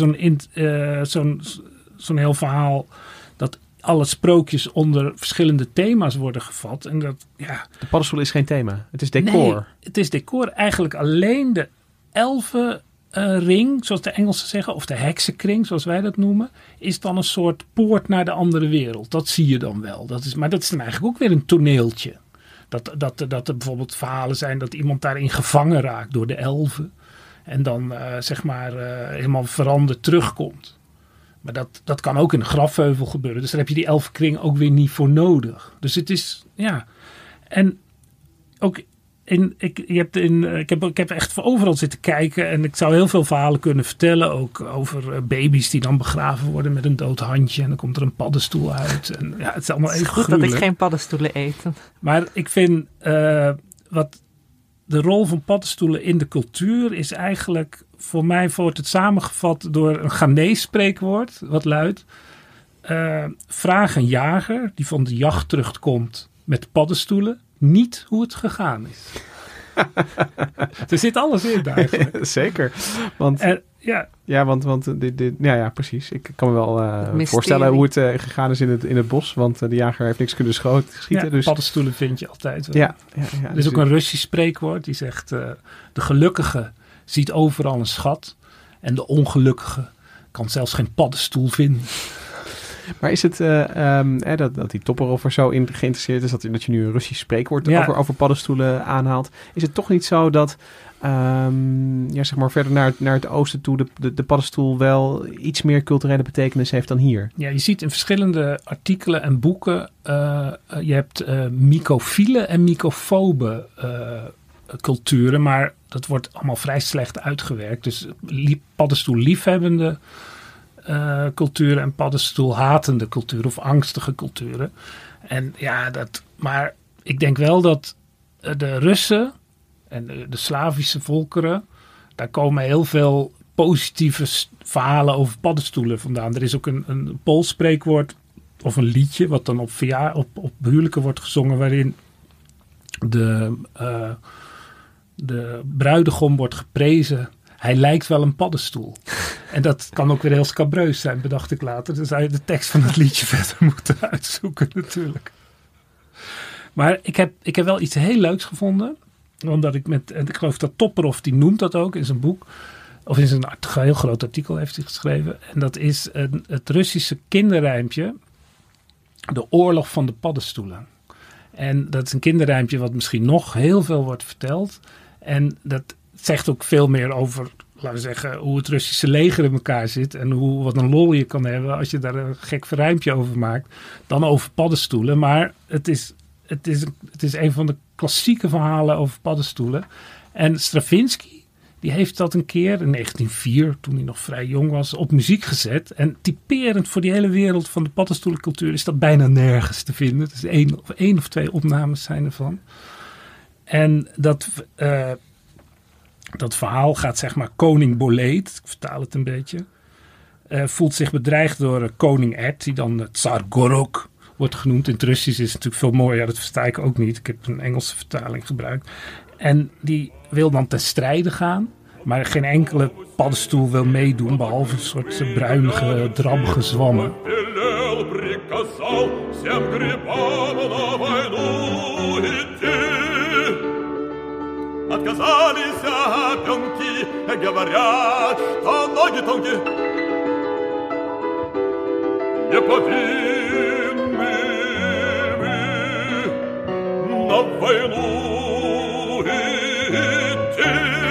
zo'n heel verhaal dat alle sprookjes onder verschillende thema's worden gevat. En dat, de paddenstoel is geen thema. Het is decor. Nee, het is decor. Eigenlijk alleen de elfenring, zoals de Engelsen zeggen, of de heksenkring, zoals wij dat noemen, is dan een soort poort naar de andere wereld. Dat zie je dan wel. Maar dat is dan eigenlijk ook weer een toneeltje. Dat er bijvoorbeeld verhalen zijn dat iemand daarin gevangen raakt door de elfen. En dan helemaal veranderd terugkomt. Maar dat kan ook in een grafheuvel gebeuren. Dus daar heb je die elfenkring ook weer niet voor nodig. Dus het is, En ook ik heb echt voor overal zitten kijken. En ik zou heel veel verhalen kunnen vertellen. Ook over baby's die dan begraven worden met een dood handje. En dan komt er een paddenstoel uit. En het is allemaal even goed gruwelijk. Dat ik geen paddenstoelen eet. Maar ik vind wat de rol van paddenstoelen in de cultuur is eigenlijk, voor mij wordt het samengevat door een Ghanese spreekwoord, wat luidt: vraag een jager die van de jacht terugkomt met paddenstoelen niet hoe het gegaan is. Er zit alles in eigenlijk. Zeker. Want, precies. Ik kan me wel voorstellen hoe het gegaan is in het bos. Want de jager heeft niks kunnen schieten. Ja, dus paddenstoelen vind je altijd wel. Er is dus ook een Russisch spreekwoord die zegt: de gelukkige ziet overal een schat. En de ongelukkige kan zelfs geen paddenstoel vinden. Maar is het dat die Toporov er zo in geïnteresseerd is, dat je nu een Russisch spreekwoord over paddenstoelen aanhaalt? Is het toch niet zo dat verder naar het oosten toe de paddenstoel wel iets meer culturele betekenis heeft dan hier? Ja, je ziet in verschillende artikelen en boeken, je hebt mycofiele en mycofobe culturen, maar dat wordt allemaal vrij slecht uitgewerkt. Dus paddenstoel liefhebbende culturen en paddenstoelhatende culturen of angstige culturen. En maar ik denk wel dat de Russen en de Slavische volkeren, daar komen heel veel positieve verhalen over paddenstoelen vandaan. Er is ook een Pools spreekwoord of een liedje wat dan op huwelijken wordt gezongen, waarin de bruidegom wordt geprezen. Hij lijkt wel een paddenstoel. En dat kan ook weer heel scabreus zijn, bedacht ik later. Dan zou je de tekst van het liedje verder moeten uitzoeken natuurlijk. Maar ik heb wel iets heel leuks gevonden. Omdat ik geloof dat Toporov, die noemt dat ook in zijn boek. Of in zijn heel groot artikel heeft hij geschreven. En dat is het Russische kinderrijmpje: De oorlog van de paddenstoelen. En dat is een kinderrijmpje wat misschien nog heel veel wordt verteld. En dat zegt ook veel meer over, laten we zeggen, hoe het Russische leger in elkaar zit. En wat een lol je kan hebben als je daar een gek rijmpje over maakt. Dan over paddenstoelen. Maar het is een van de klassieke verhalen over paddenstoelen. En Stravinsky, die heeft dat een keer in 1904, toen hij nog vrij jong was, op muziek gezet. En typerend voor die hele wereld van de paddenstoelencultuur is dat bijna nergens te vinden. Dus één of 2 opnames zijn ervan. En dat verhaal gaat, zeg maar, koning Boleet, ik vertaal het een beetje, voelt zich bedreigd door koning Ed, die dan Tsar Gorok wordt genoemd. In het Russisch is het natuurlijk veel mooier, dat versta ik ook niet. Ik heb een Engelse vertaling gebruikt. En die wil dan ten strijde gaan, maar geen enkele paddenstoel wil meedoen, behalve een soort bruinige, drabbige zwammen. Отказались опенки, говорят, что ноги тонкие. Не повинны мы на войну идти.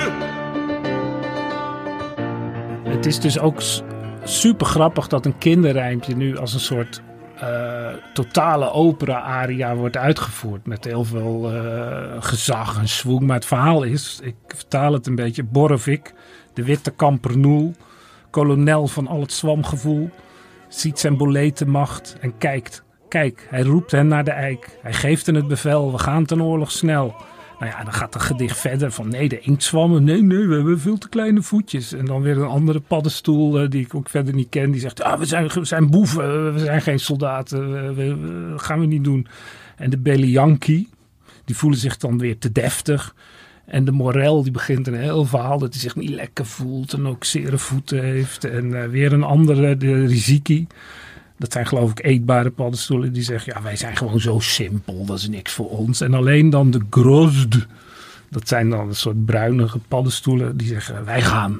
Het is dus ook super grappig dat een kinderrijmpje nu als een soort totale opera-aria wordt uitgevoerd. Met heel veel gezag en schwung. Maar het verhaal is, ik vertaal het een beetje, Borovik, de witte kampernoel, kolonel van al het zwamgevoel, ziet zijn boletenmacht en kijkt. Kijk, hij roept hen naar de eik. Hij geeft hen het bevel, we gaan ten oorlog snel. Nou ja, dan gaat het gedicht verder van nee, de inktzwammen, nee, we hebben veel te kleine voetjes. En dan weer een andere paddenstoel die ik ook verder niet ken, die zegt, we zijn boeven, we zijn geen soldaten, dat gaan we niet doen. En de Belianki, die voelen zich dan weer te deftig. En de Morel, die begint een heel verhaal dat hij zich niet lekker voelt en ook zere voeten heeft. En weer een andere, de Riziki. Dat zijn geloof ik eetbare paddenstoelen die zeggen, ja, wij zijn gewoon zo simpel, dat is niks voor ons. En alleen dan de Grozd, dat zijn dan een soort bruinige paddenstoelen die zeggen, wij gaan.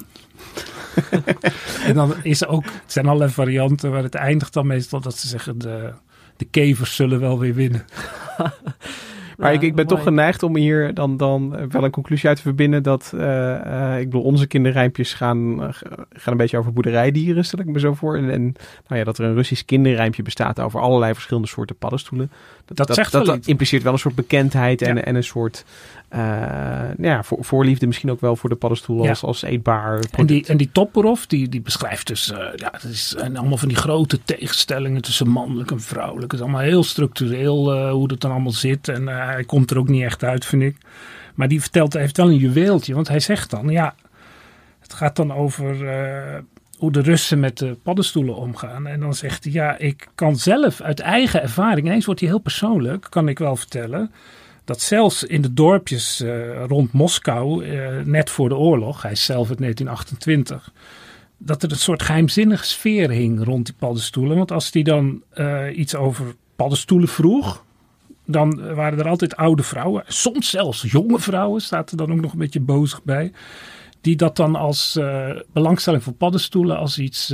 En dan is er ook, het zijn allerlei varianten waar het eindigt dan meestal dat ze zeggen, de kevers zullen wel weer winnen. Maar ik ben toch geneigd om hier dan wel een conclusie uit te verbinden dat, ik bedoel, onze kinderrijmpjes gaan een beetje over boerderijdieren, stel ik me zo voor. En nou ja, dat er een Russisch kinderrijmpje bestaat over allerlei verschillende soorten paddenstoelen. Dat impliceert wel een soort bekendheid en een soort voorliefde misschien ook wel voor de paddenstoel als eetbaar product. En die Toporov, die beschrijft dus, en allemaal van die grote tegenstellingen tussen mannelijk en vrouwelijk. Het is allemaal heel structureel hoe dat dan allemaal zit. En hij komt er ook niet echt uit, vind ik. Maar die heeft wel een juweeltje, want hij zegt dan, ja, het gaat dan over hoe de Russen met de paddenstoelen omgaan. En dan zegt hij, ja, ik kan zelf uit eigen ervaring, ineens wordt hij heel persoonlijk, kan ik wel vertellen, dat zelfs in de dorpjes rond Moskou, net voor de oorlog, hij is zelf uit 1928, dat er een soort geheimzinnige sfeer hing rond die paddenstoelen. Want als hij dan iets over paddenstoelen vroeg, dan waren er altijd oude vrouwen, soms zelfs jonge vrouwen, staat er dan ook nog een beetje bozig bij, die dat dan als belangstelling voor paddenstoelen als iets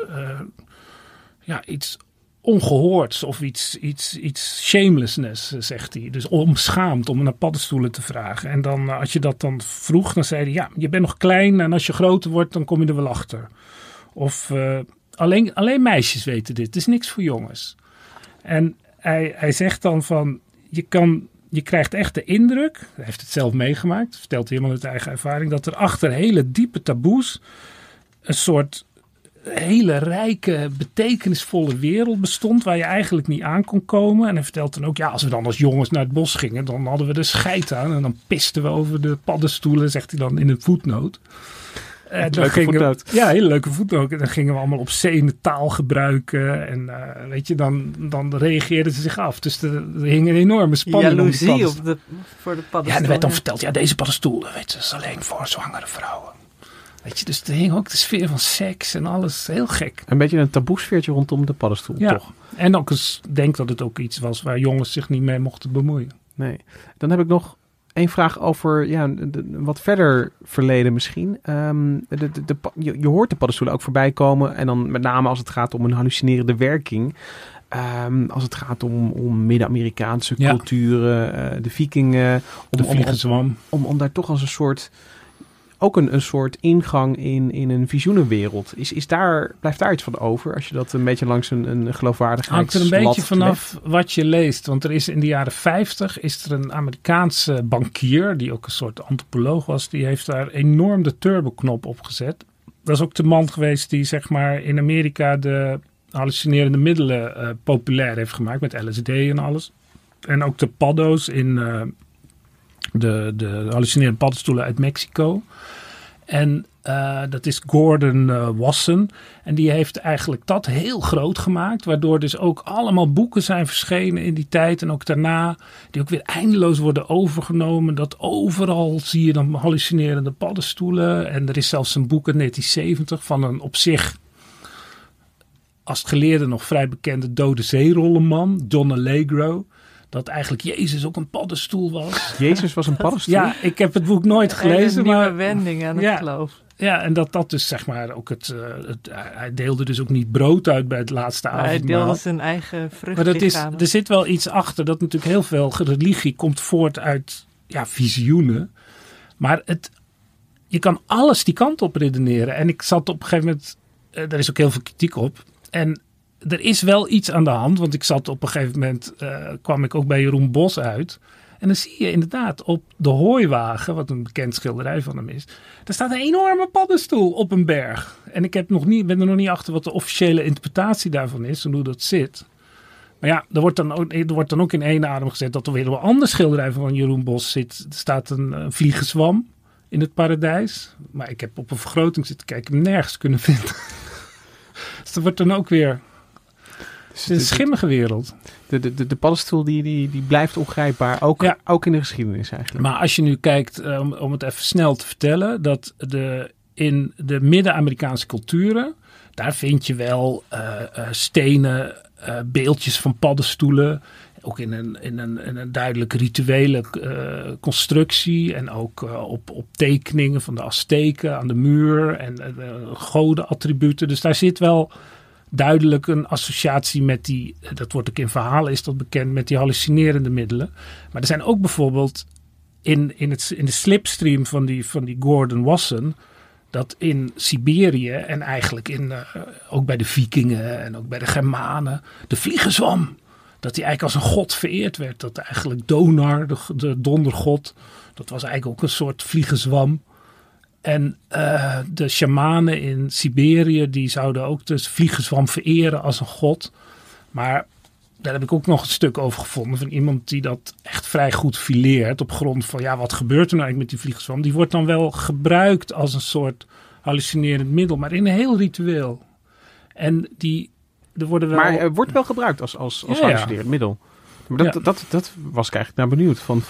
ongehoords of iets shamelessness, zegt hij. Dus onbeschaamd om naar paddenstoelen te vragen. En dan, als je dat dan vroeg, dan zei hij, ja, je bent nog klein en als je groter wordt, dan kom je er wel achter. Of alleen meisjes weten dit, het is niks voor jongens. En hij zegt dan van, je krijgt echt de indruk, hij heeft het zelf meegemaakt, vertelt hij helemaal uit eigen ervaring, dat er achter hele diepe taboes een soort hele rijke, betekenisvolle wereld bestond waar je eigenlijk niet aan kon komen. En hij vertelt dan ook, ja, als we dan als jongens naar het bos gingen, dan hadden we er scheid aan en dan pisten we over de paddenstoelen, zegt hij dan in een voetnoot. Leuke voetnoot. Ja, hele leuke voetnoot. En dan gingen we allemaal obscene taal gebruiken. En weet je, dan reageerden ze zich af. Dus er hing een enorme spanning. Jaloezie voor de paddenstoel. Ja, en er werd dan verteld, ja, deze paddenstoel, weet je, is alleen voor zwangere vrouwen. Weet je, dus er hing ook de sfeer van seks en alles. Heel gek. Een beetje een taboesfeertje rondom de paddenstoel, toch? En ook eens denk dat het ook iets was waar jongens zich niet mee mochten bemoeien. Nee. Dan heb ik nog één vraag over wat verder verleden misschien. Je hoort de paddenstoelen ook voorbij komen. En dan met name als het gaat om een hallucinerende werking. als het gaat om Midden-Amerikaanse culturen, de Vikingen. De vliegenzwam. Om daar toch als een soort ingang in een visioenenwereld. Blijft daar iets van over als je dat een beetje langs een geloofwaardigheidslat hangt er een beetje vanaf legt? wat je leest. Want er is in de jaren 50 is er een Amerikaanse bankier, die ook een soort antropoloog was, die heeft daar enorm de turboknop op gezet. Dat is ook de man geweest die zeg maar in Amerika de hallucinerende middelen populair heeft gemaakt met LSD en alles. En ook de paddo's in de hallucinerende paddenstoelen uit Mexico. En dat is Gordon Wasson. En die heeft eigenlijk dat heel groot gemaakt. Waardoor dus ook allemaal boeken zijn verschenen in die tijd. En ook daarna. Die ook weer eindeloos worden overgenomen. Dat overal zie je dan hallucinerende paddenstoelen. En er is zelfs een boek in 1970 van een op zich, als het geleerde nog vrij bekende dode zeerollenman. John Allegro. Dat eigenlijk Jezus ook een paddenstoel was. Jezus was een paddenstoel? Ja, ik heb het boek nooit gelezen. Een nieuwe maar wending aan het geloof. Ja, en dat dus zeg maar ook hij deelde dus ook niet brood uit bij het laatste avondmaal. Hij deelde zijn eigen vruchtlichamen. Maar er zit wel iets achter. Dat natuurlijk heel veel religie komt voort uit visioenen. Maar je kan alles die kant op redeneren. En ik zat op een gegeven moment, daar is ook heel veel kritiek op. En er is wel iets aan de hand, want ik zat op een gegeven moment, kwam ik ook bij Jeroen Bos uit. En dan zie je inderdaad op de hooiwagen, wat een bekend schilderij van hem is, daar staat een enorme paddenstoel op een berg. En ik ben er nog niet achter wat de officiële interpretatie daarvan is en hoe dat zit. Maar ja, er wordt dan ook in één adem gezet dat er weer een ander schilderij van Jeroen Bos zit. Er staat een vliegenzwam in het paradijs. Maar ik heb op een vergroting zitten kijken, hem nergens kunnen vinden. Dus er wordt dan ook weer... Het is een schimmige wereld. De paddenstoel die blijft ongrijpbaar. Ook in de geschiedenis eigenlijk. Maar als je nu kijkt, om het even snel te vertellen, dat in de Midden-Amerikaanse culturen, daar vind je wel stenen beeldjes van paddenstoelen. Ook in een duidelijk rituele constructie. En ook op tekeningen van de Azteken aan de muur. En godenattributen. Dus daar zit wel duidelijk een associatie met die, dat wordt ook in verhalen is dat bekend, met die hallucinerende middelen. Maar er zijn ook bijvoorbeeld in de slipstream van die Gordon Wasson, dat in Siberië en eigenlijk ook bij de Vikingen en ook bij de Germanen, de vliegenzwam, dat die eigenlijk als een god vereerd werd. Dat eigenlijk Donar, de dondergod, dat was eigenlijk ook een soort vliegenzwam. En de shamanen in Siberië, die zouden ook de vliegenzwam vereren als een god. Maar daar heb ik ook nog een stuk over gevonden van iemand die dat echt vrij goed fileert op grond van, wat gebeurt er nou eigenlijk met die vliegenzwam? Die wordt dan wel gebruikt als een soort hallucinerend middel, maar in een heel ritueel. En er worden wel... Maar wordt wel gebruikt als hallucinerend middel. Maar dat was ik eigenlijk naar benieuwd van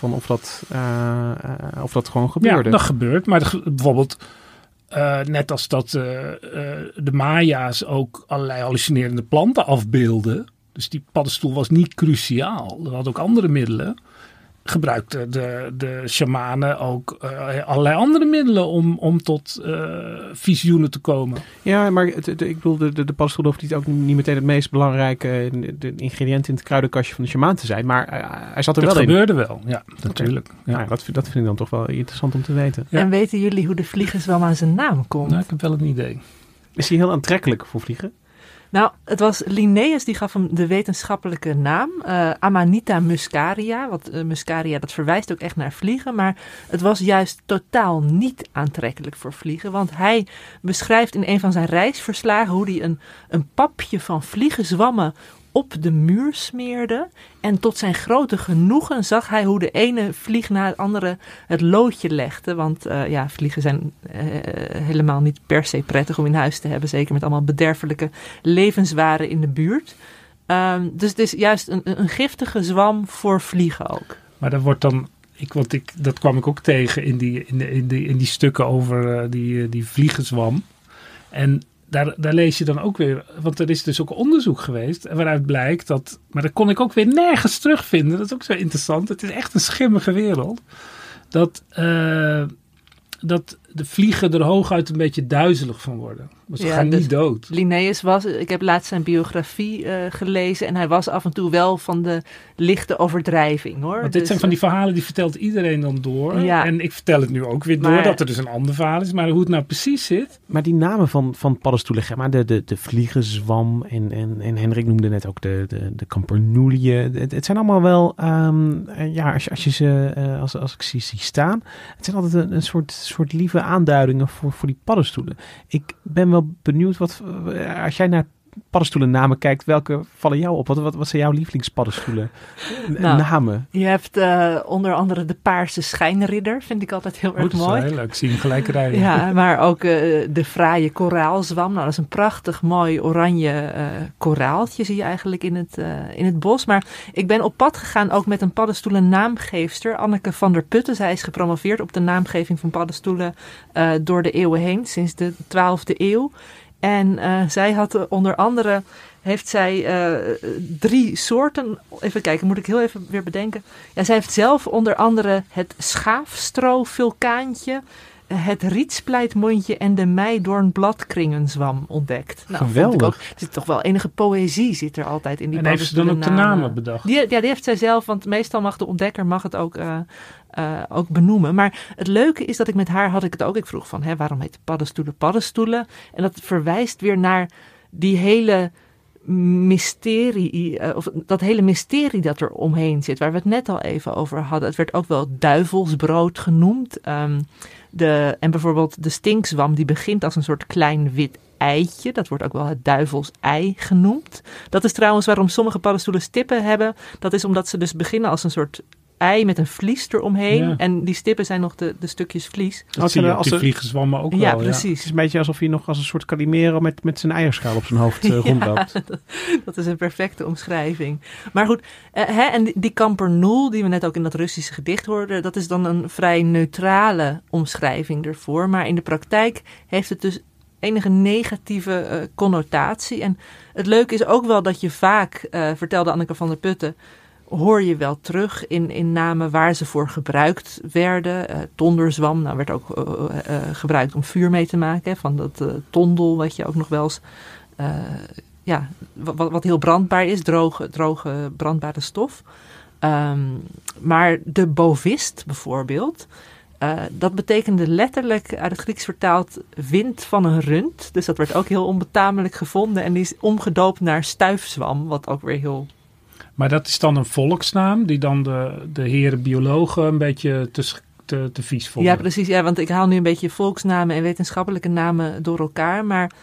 of dat gewoon gebeurde. Ja, dat gebeurt. Maar bijvoorbeeld, net als dat de Maya's ook allerlei hallucinerende planten afbeelden. Dus die paddenstoel was niet cruciaal. Er hadden ook andere middelen. Gebruikten de shamanen ook allerlei andere middelen om tot visioenen te komen. Ja, maar ik bedoel, de paddenstoel hoeft ook niet meteen het meest belangrijke de ingrediënt in het kruidenkastje van de shamaan te zijn. Maar hij zat er wel in. Dat gebeurde wel, ja, natuurlijk. Ja. Nou, dat vind ik dan toch wel interessant om te weten. Ja. En weten jullie hoe de vliegenzwam aan zijn naam komt? Nou, ik heb wel een idee. Is hij heel aantrekkelijk voor vliegen? Nou, het was Linnaeus die gaf hem de wetenschappelijke naam, Amanita muscaria. Want muscaria, dat verwijst ook echt naar vliegen. Maar het was juist totaal niet aantrekkelijk voor vliegen. Want hij beschrijft in een van zijn reisverslagen hoe hij een papje van vliegenzwammen op de muur smeerde. En tot zijn grote genoegen zag hij hoe de ene vlieg na het andere het loodje legde. Want vliegen zijn helemaal niet per se prettig om in huis te hebben. Zeker met allemaal bederfelijke levenswaren in de buurt. Dus het is juist een giftige zwam voor vliegen ook. Maar dat wordt dan... dat kwam ik ook tegen in die stukken over die vliegenzwam. En daar lees je dan ook weer, want er is dus ook onderzoek geweest waaruit blijkt dat, maar dat kon ik ook weer nergens terugvinden. Dat is ook zo interessant. Het is echt een schimmige wereld. Dat de vliegen er hooguit een beetje duizelig van worden. Maar ze gaan niet dood. Linnaeus ik heb laatst zijn biografie gelezen en hij was af en toe wel van de lichte overdrijving, hoor. Want dit zijn van die verhalen die vertelt iedereen dan door. Ja. En ik vertel het nu ook weer door, dat er dus een ander verhaal is. Maar hoe het nou precies zit. Maar die namen van paddenstoelen, de vliegenzwam en Hendrik noemde net ook de kampernoelie. Het zijn allemaal wel, als ik ze zie staan, het zijn altijd een soort lieve aanduidingen voor die paddenstoelen. Ik ben wel benieuwd, als jij naar paddenstoelennamen kijkt, welke vallen jou op? Wat zijn jouw lievelingspaddenstoelen namen? Je hebt onder andere de paarse schijnridder, vind ik altijd heel erg mooi. Heel leuk, ik zie hem gelijk rijden. Ja, maar ook de fraaie koraalzwam. Nou, dat is een prachtig mooi oranje koraaltje, zie je eigenlijk in het bos. Maar ik ben op pad gegaan ook met een paddenstoelennaamgeefster, Anneke van der Putten. Zij is gepromoveerd op de naamgeving van paddenstoelen door de eeuwen heen, sinds de 12e eeuw. En zij had onder andere, heeft zij 3 soorten, even kijken, moet ik heel even weer bedenken. Ja, zij heeft zelf onder andere het schaafstro-vulkaantje, het rietsplijtmondje en de meidoornbladkringenzwam ontdekt. Nou, geweldig. Er zit toch wel enige poëzie zit er altijd in die. En heeft ze dan ook de namen bedacht? Die heeft zij zelf, want meestal mag de ontdekker het ook benoemen. Maar het leuke is dat ik met haar had ik het ook. Ik vroeg van, waarom heet paddenstoelen? En dat verwijst weer naar die hele mysterie, of dat hele mysterie dat er omheen zit, waar we het net al even over hadden. Het werd ook wel duivelsbrood genoemd. En bijvoorbeeld de stinkzwam, die begint als een soort klein wit eitje. Dat wordt ook wel het duivelsei genoemd. Dat is trouwens waarom sommige paddenstoelen stippen hebben. Dat is omdat ze dus beginnen als een soort ei met een vlies eromheen. Ja. En die stippen zijn nog de stukjes vlies. Dat zie je op die vliegenzwammen ook wel. Ja, precies. Het is een beetje alsof hij nog als een soort Calimero met zijn eierschaal op zijn hoofd rondloopt. Dat is een perfecte omschrijving. Maar goed, en die kampernoel die we net ook in dat Russische gedicht hoorden, dat is dan een vrij neutrale omschrijving ervoor. Maar in de praktijk heeft het dus enige negatieve connotatie. En het leuke is ook wel dat je vaak, vertelde Anneke van der Putten, hoor je wel terug in namen waar ze voor gebruikt werden. Tonderzwam, werd ook gebruikt om vuur mee te maken. Van dat tondel, wat je ook nog wel eens, wat heel brandbaar is, droge brandbare stof. Maar de bovist bijvoorbeeld, dat betekende letterlijk, uit het Grieks vertaald, wind van een rund. Dus dat werd ook heel onbetamelijk gevonden. En die is omgedoopt naar stuifzwam, wat ook weer heel... Maar dat is dan een volksnaam die dan de heren biologen een beetje te vies vonden. Ja, precies. Ja, want ik haal nu een beetje volksnamen en wetenschappelijke namen door elkaar. Maar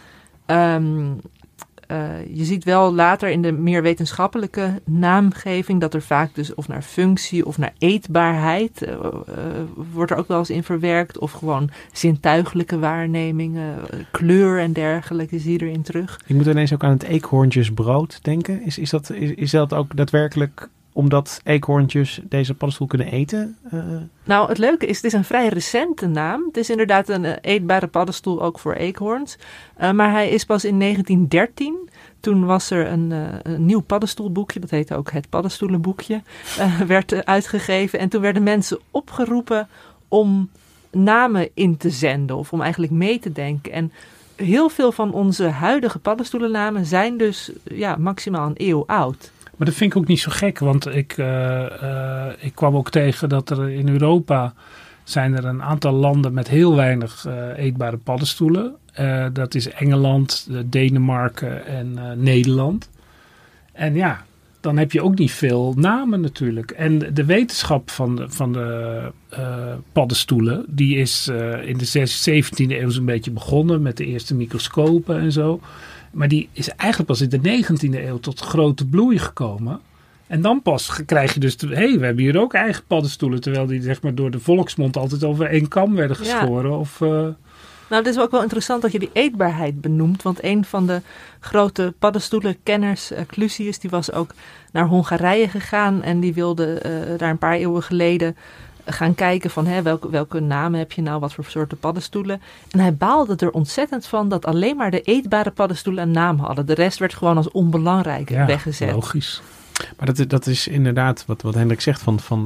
je ziet wel later in de meer wetenschappelijke naamgeving dat er vaak dus of naar functie of naar eetbaarheid wordt er ook wel eens in verwerkt. Of gewoon zintuigelijke waarnemingen, kleur en dergelijke zie je erin terug. Ik moet ineens ook aan het eekhoorntjesbrood denken. Is dat ook daadwerkelijk omdat eekhoorntjes deze paddenstoel kunnen eten? Nou, het leuke is, het is een vrij recente naam. Het is inderdaad een eetbare paddenstoel ook voor eekhoorns. Maar hij is pas in 1913. Toen was er een nieuw paddenstoelboekje, dat heette ook het paddenstoelenboekje, werd uitgegeven. En toen werden mensen opgeroepen om namen in te zenden of om eigenlijk mee te denken. En heel veel van onze huidige paddenstoelennamen zijn dus maximaal een eeuw oud. Maar dat vind ik ook niet zo gek, want ik kwam ook tegen dat er in Europa zijn er een aantal landen met heel weinig eetbare paddenstoelen. Dat is Engeland, Denemarken en Nederland. En ja, dan heb je ook niet veel namen natuurlijk. En de wetenschap van de paddenstoelen, die is in de 17e eeuw zo'n beetje begonnen met de eerste microscopen en zo. Maar die is eigenlijk pas in de 19e eeuw tot grote bloei gekomen. En dan pas krijg je dus, we hebben hier ook eigen paddenstoelen. Terwijl die zeg maar door de volksmond altijd over één kam werden geschoren. Ja. Nou, het is ook wel interessant dat je die eetbaarheid benoemt. Want een van de grote paddenstoelenkenners, Clusius, die was ook naar Hongarije gegaan. En die wilde daar een paar eeuwen geleden gaan kijken van welke namen heb je nou, wat voor soorten paddenstoelen. En hij baalde er ontzettend van dat alleen maar de eetbare paddenstoelen een naam hadden. De rest werd gewoon als onbelangrijk weggezet. Logisch. Maar dat is inderdaad wat Hendrik zegt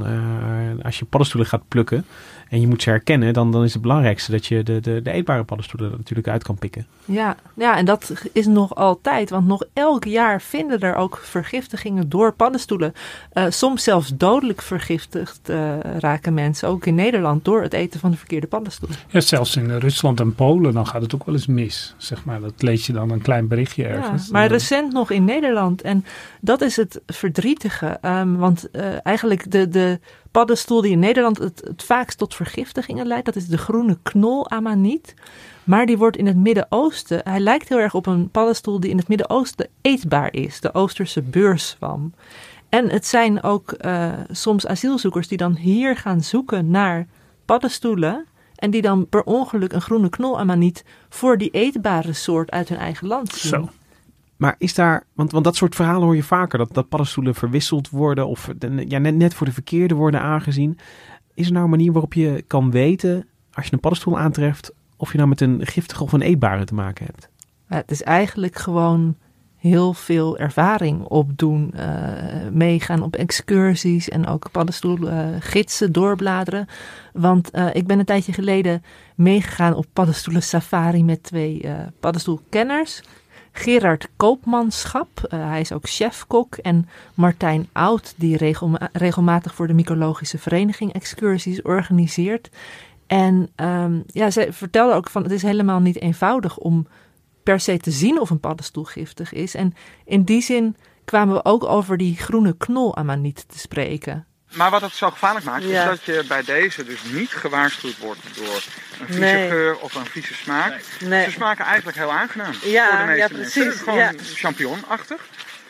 als je paddenstoelen gaat plukken en je moet ze herkennen, dan is het belangrijkste dat je de eetbare paddenstoelen er natuurlijk uit kan pikken. Ja, en dat is nog altijd, want nog elk jaar vinden er ook vergiftigingen door paddenstoelen. Soms zelfs dodelijk vergiftigd raken mensen, ook in Nederland, door het eten van de verkeerde paddenstoelen. Ja, zelfs in Rusland en Polen, dan gaat het ook wel eens mis. Zeg maar, dat lees je dan een klein berichtje ergens. Ja, maar recent nog in Nederland. En dat is het verdrietige. Want eigenlijk de paddenstoel die in Nederland het vaakst tot vergiftigingen leidt, dat is de groene knolamaniet. Maar die wordt in het Midden-Oosten, hij lijkt heel erg op een paddenstoel die in het Midden-Oosten eetbaar is. De Oosterse beurswam. En het zijn ook soms asielzoekers die dan hier gaan zoeken naar paddenstoelen. En die dan per ongeluk een groene knolamaniet voor die eetbare soort uit hun eigen land zien. Zo. Maar is daar, want dat soort verhalen hoor je vaker, dat paddenstoelen verwisseld worden of net voor de verkeerde worden aangezien. Is er nou een manier waarop je kan weten, als je een paddenstoel aantreft, of je nou met een giftige of een eetbare te maken hebt? Ja, het is eigenlijk gewoon heel veel ervaring opdoen, meegaan op excursies en ook paddenstoelgidsen doorbladeren. Want ik ben een tijdje geleden meegegaan op paddenstoelen safari met 2 paddenstoelkenners. Gerard Koopmanschap, hij is ook chefkok, en Martijn Oud, die regelmatig voor de Mycologische Vereniging excursies organiseert. En zij vertelde ook van, het is helemaal niet eenvoudig om per se te zien of een paddenstoel giftig is. En in die zin kwamen we ook over die groene knolamaniet te spreken. Maar wat het zo gevaarlijk maakt, is dat je bij deze dus niet gewaarschuwd wordt door een vieze geur of een vieze smaak. Nee. Ze smaken eigenlijk heel aangenaam voor de meeste mensen. Het is gewoon champignonachtig.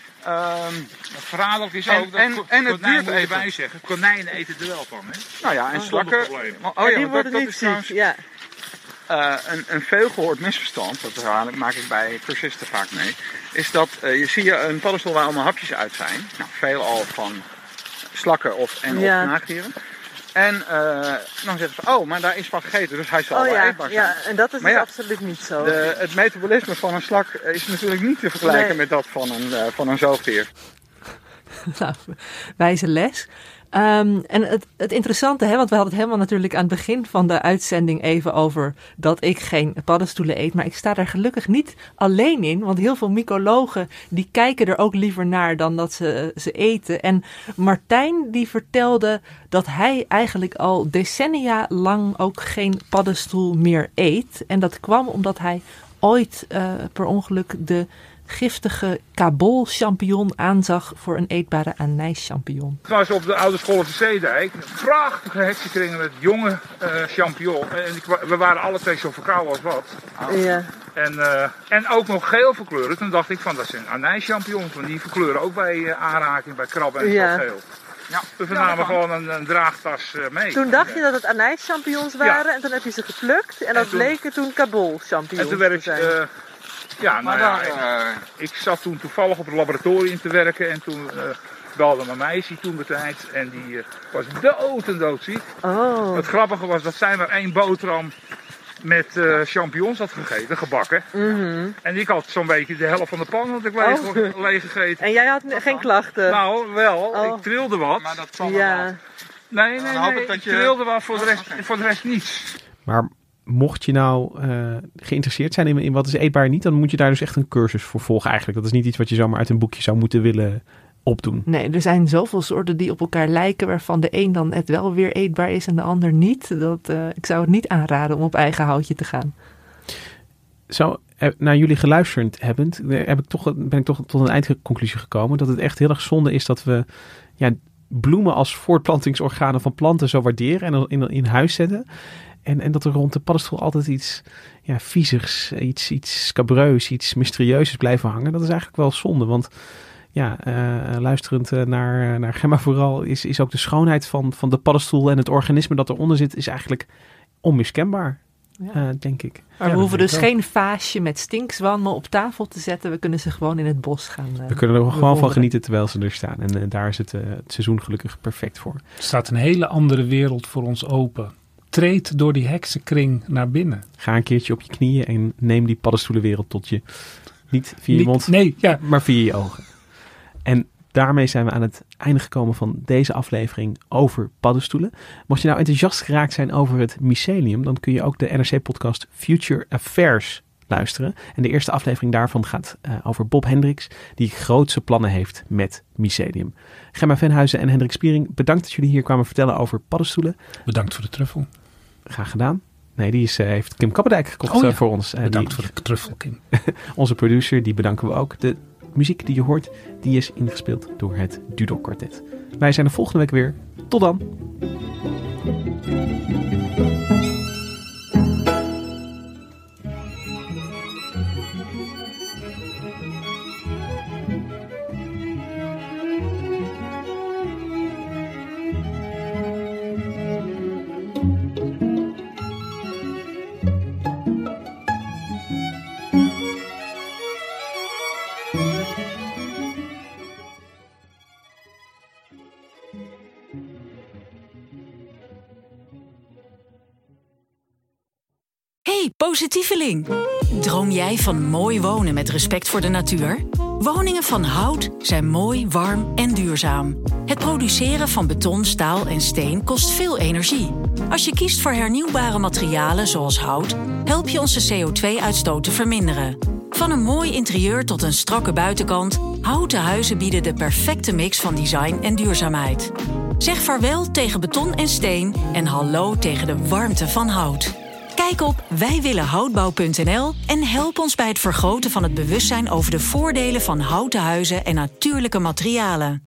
Verraderlijk is ook en het duurt even. Wij zeggen, konijnen eten er wel van, hè? Nou ja, en slakken. Die worden niet ziek, ja. Een veelgehoord misverstand, dat maak ik bij cursisten vaak mee, is dat je ziet een paddenstoel waar allemaal hapjes uit zijn. Nou, veelal van slakken of knaagdieren. En dan zeggen ze, maar daar is van gegeten, dus hij zal wel eetbaar zijn. Ja, en dat is dus absoluut niet zo. Het metabolisme van een slak is natuurlijk niet te vergelijken met dat van een zoogdier. Nou, wijze les. En het interessante, want we hadden het helemaal natuurlijk aan het begin van de uitzending even over dat ik geen paddenstoelen eet. Maar ik sta daar gelukkig niet alleen in, want heel veel mycologen die kijken er ook liever naar dan dat ze eten. En Martijn die vertelde dat hij eigenlijk al decennia lang ook geen paddenstoel meer eet. En dat kwam omdat hij ooit per ongeluk de giftige kabol-champignon aanzag voor een eetbare anijschampignon. Het was op de oude school op de Zeedijk. Prachtige heksenkringen met jonge champignon. En we waren alle 2 zo verkouden als wat. Ja. En ook nog geel verkleuren. Toen dacht ik van, dat zijn anijschampignons. Want die verkleuren ook bij aanraking, bij krabben en geel. Ja, dus we namen gewoon een draagtas mee. Toen dacht je dat het anijschampignons waren en toen heb je ze geplukt. En dat bleken toen kabol-champignons te zijn. Ik zat toen toevallig op het laboratorium te werken en toen belde mijn meisje toen de tijd en die was doodziek. Oh. Het grappige was dat zij maar 1 boterham met champignons had gegeten, gebakken. Mm-hmm. En ik had zo'n beetje de helft van de pan had ik leeg gegeten. En jij had geen klachten? Nou, wel. Ik trilde wat. Maar dat zal wel. Nee. Ik trilde wat, voor de rest niets. Maar mocht je nou geïnteresseerd zijn in wat is eetbaar en niet, dan moet je daar dus echt een cursus voor volgen eigenlijk. Dat is niet iets wat je zomaar uit een boekje zou moeten willen opdoen. Nee, er zijn zoveel soorten die op elkaar lijken, waarvan de een dan het wel weer eetbaar is en de ander niet. Ik zou het niet aanraden om op eigen houtje te gaan. Zo, naar jullie geluisterd hebbend, ben ik toch tot een eindconclusie gekomen dat het echt heel erg zonde is dat we bloemen als voortplantingsorganen van planten zo waarderen en in huis zetten. En dat er rond de paddenstoel altijd iets viezigs, iets scabreus, iets mysterieus is blijven hangen. Dat is eigenlijk wel zonde, want luisterend naar Gemma vooral is ook de schoonheid van de paddenstoel en het organisme dat eronder zit is eigenlijk onmiskenbaar, denk ik. Maar we hoeven dus geen vaasje met stinkzwammen op tafel te zetten. We kunnen ze gewoon in het bos gaan we kunnen er gewoon van genieten terwijl ze er staan. En daar is het seizoen gelukkig perfect voor. Er staat een hele andere wereld voor ons open. Treed door die heksenkring naar binnen. Ga een keertje op je knieën en neem die paddenstoelenwereld tot je. Niet via je mond, maar via je ogen. En Daarmee zijn we aan het einde gekomen van deze aflevering over paddenstoelen. Mocht je nou enthousiast geraakt zijn over het mycelium, dan kun je ook de NRC-podcast Future Affairs luisteren. En de eerste aflevering daarvan gaat over Bob Hendricks, die grootse plannen heeft met mycelium. Gemma Venhuizen en Hendrik Spiering, bedankt dat jullie hier kwamen vertellen over paddenstoelen. Bedankt voor de truffel. Graag gedaan. Nee, die heeft Kim Kappendijk gekocht voor ons. Bedankt voor de truffel, Kim. Onze producer, die bedanken we ook. De muziek die je hoort, die is ingespeeld door het Dudok Quartet. Wij zijn er volgende week weer. Tot dan! Hey, positieveling! Droom jij van mooi wonen met respect voor de natuur? Woningen van hout zijn mooi, warm en duurzaam. Het produceren van beton, staal en steen kost veel energie. Als je kiest voor hernieuwbare materialen zoals hout, help je onze CO2-uitstoot te verminderen. Van een mooi interieur tot een strakke buitenkant, houten huizen bieden de perfecte mix van design en duurzaamheid. Zeg vaarwel tegen beton en steen en hallo tegen de warmte van hout. Kijk op wijwillenhoutbouw.nl en help ons bij het vergroten van het bewustzijn over de voordelen van houten huizen en natuurlijke materialen.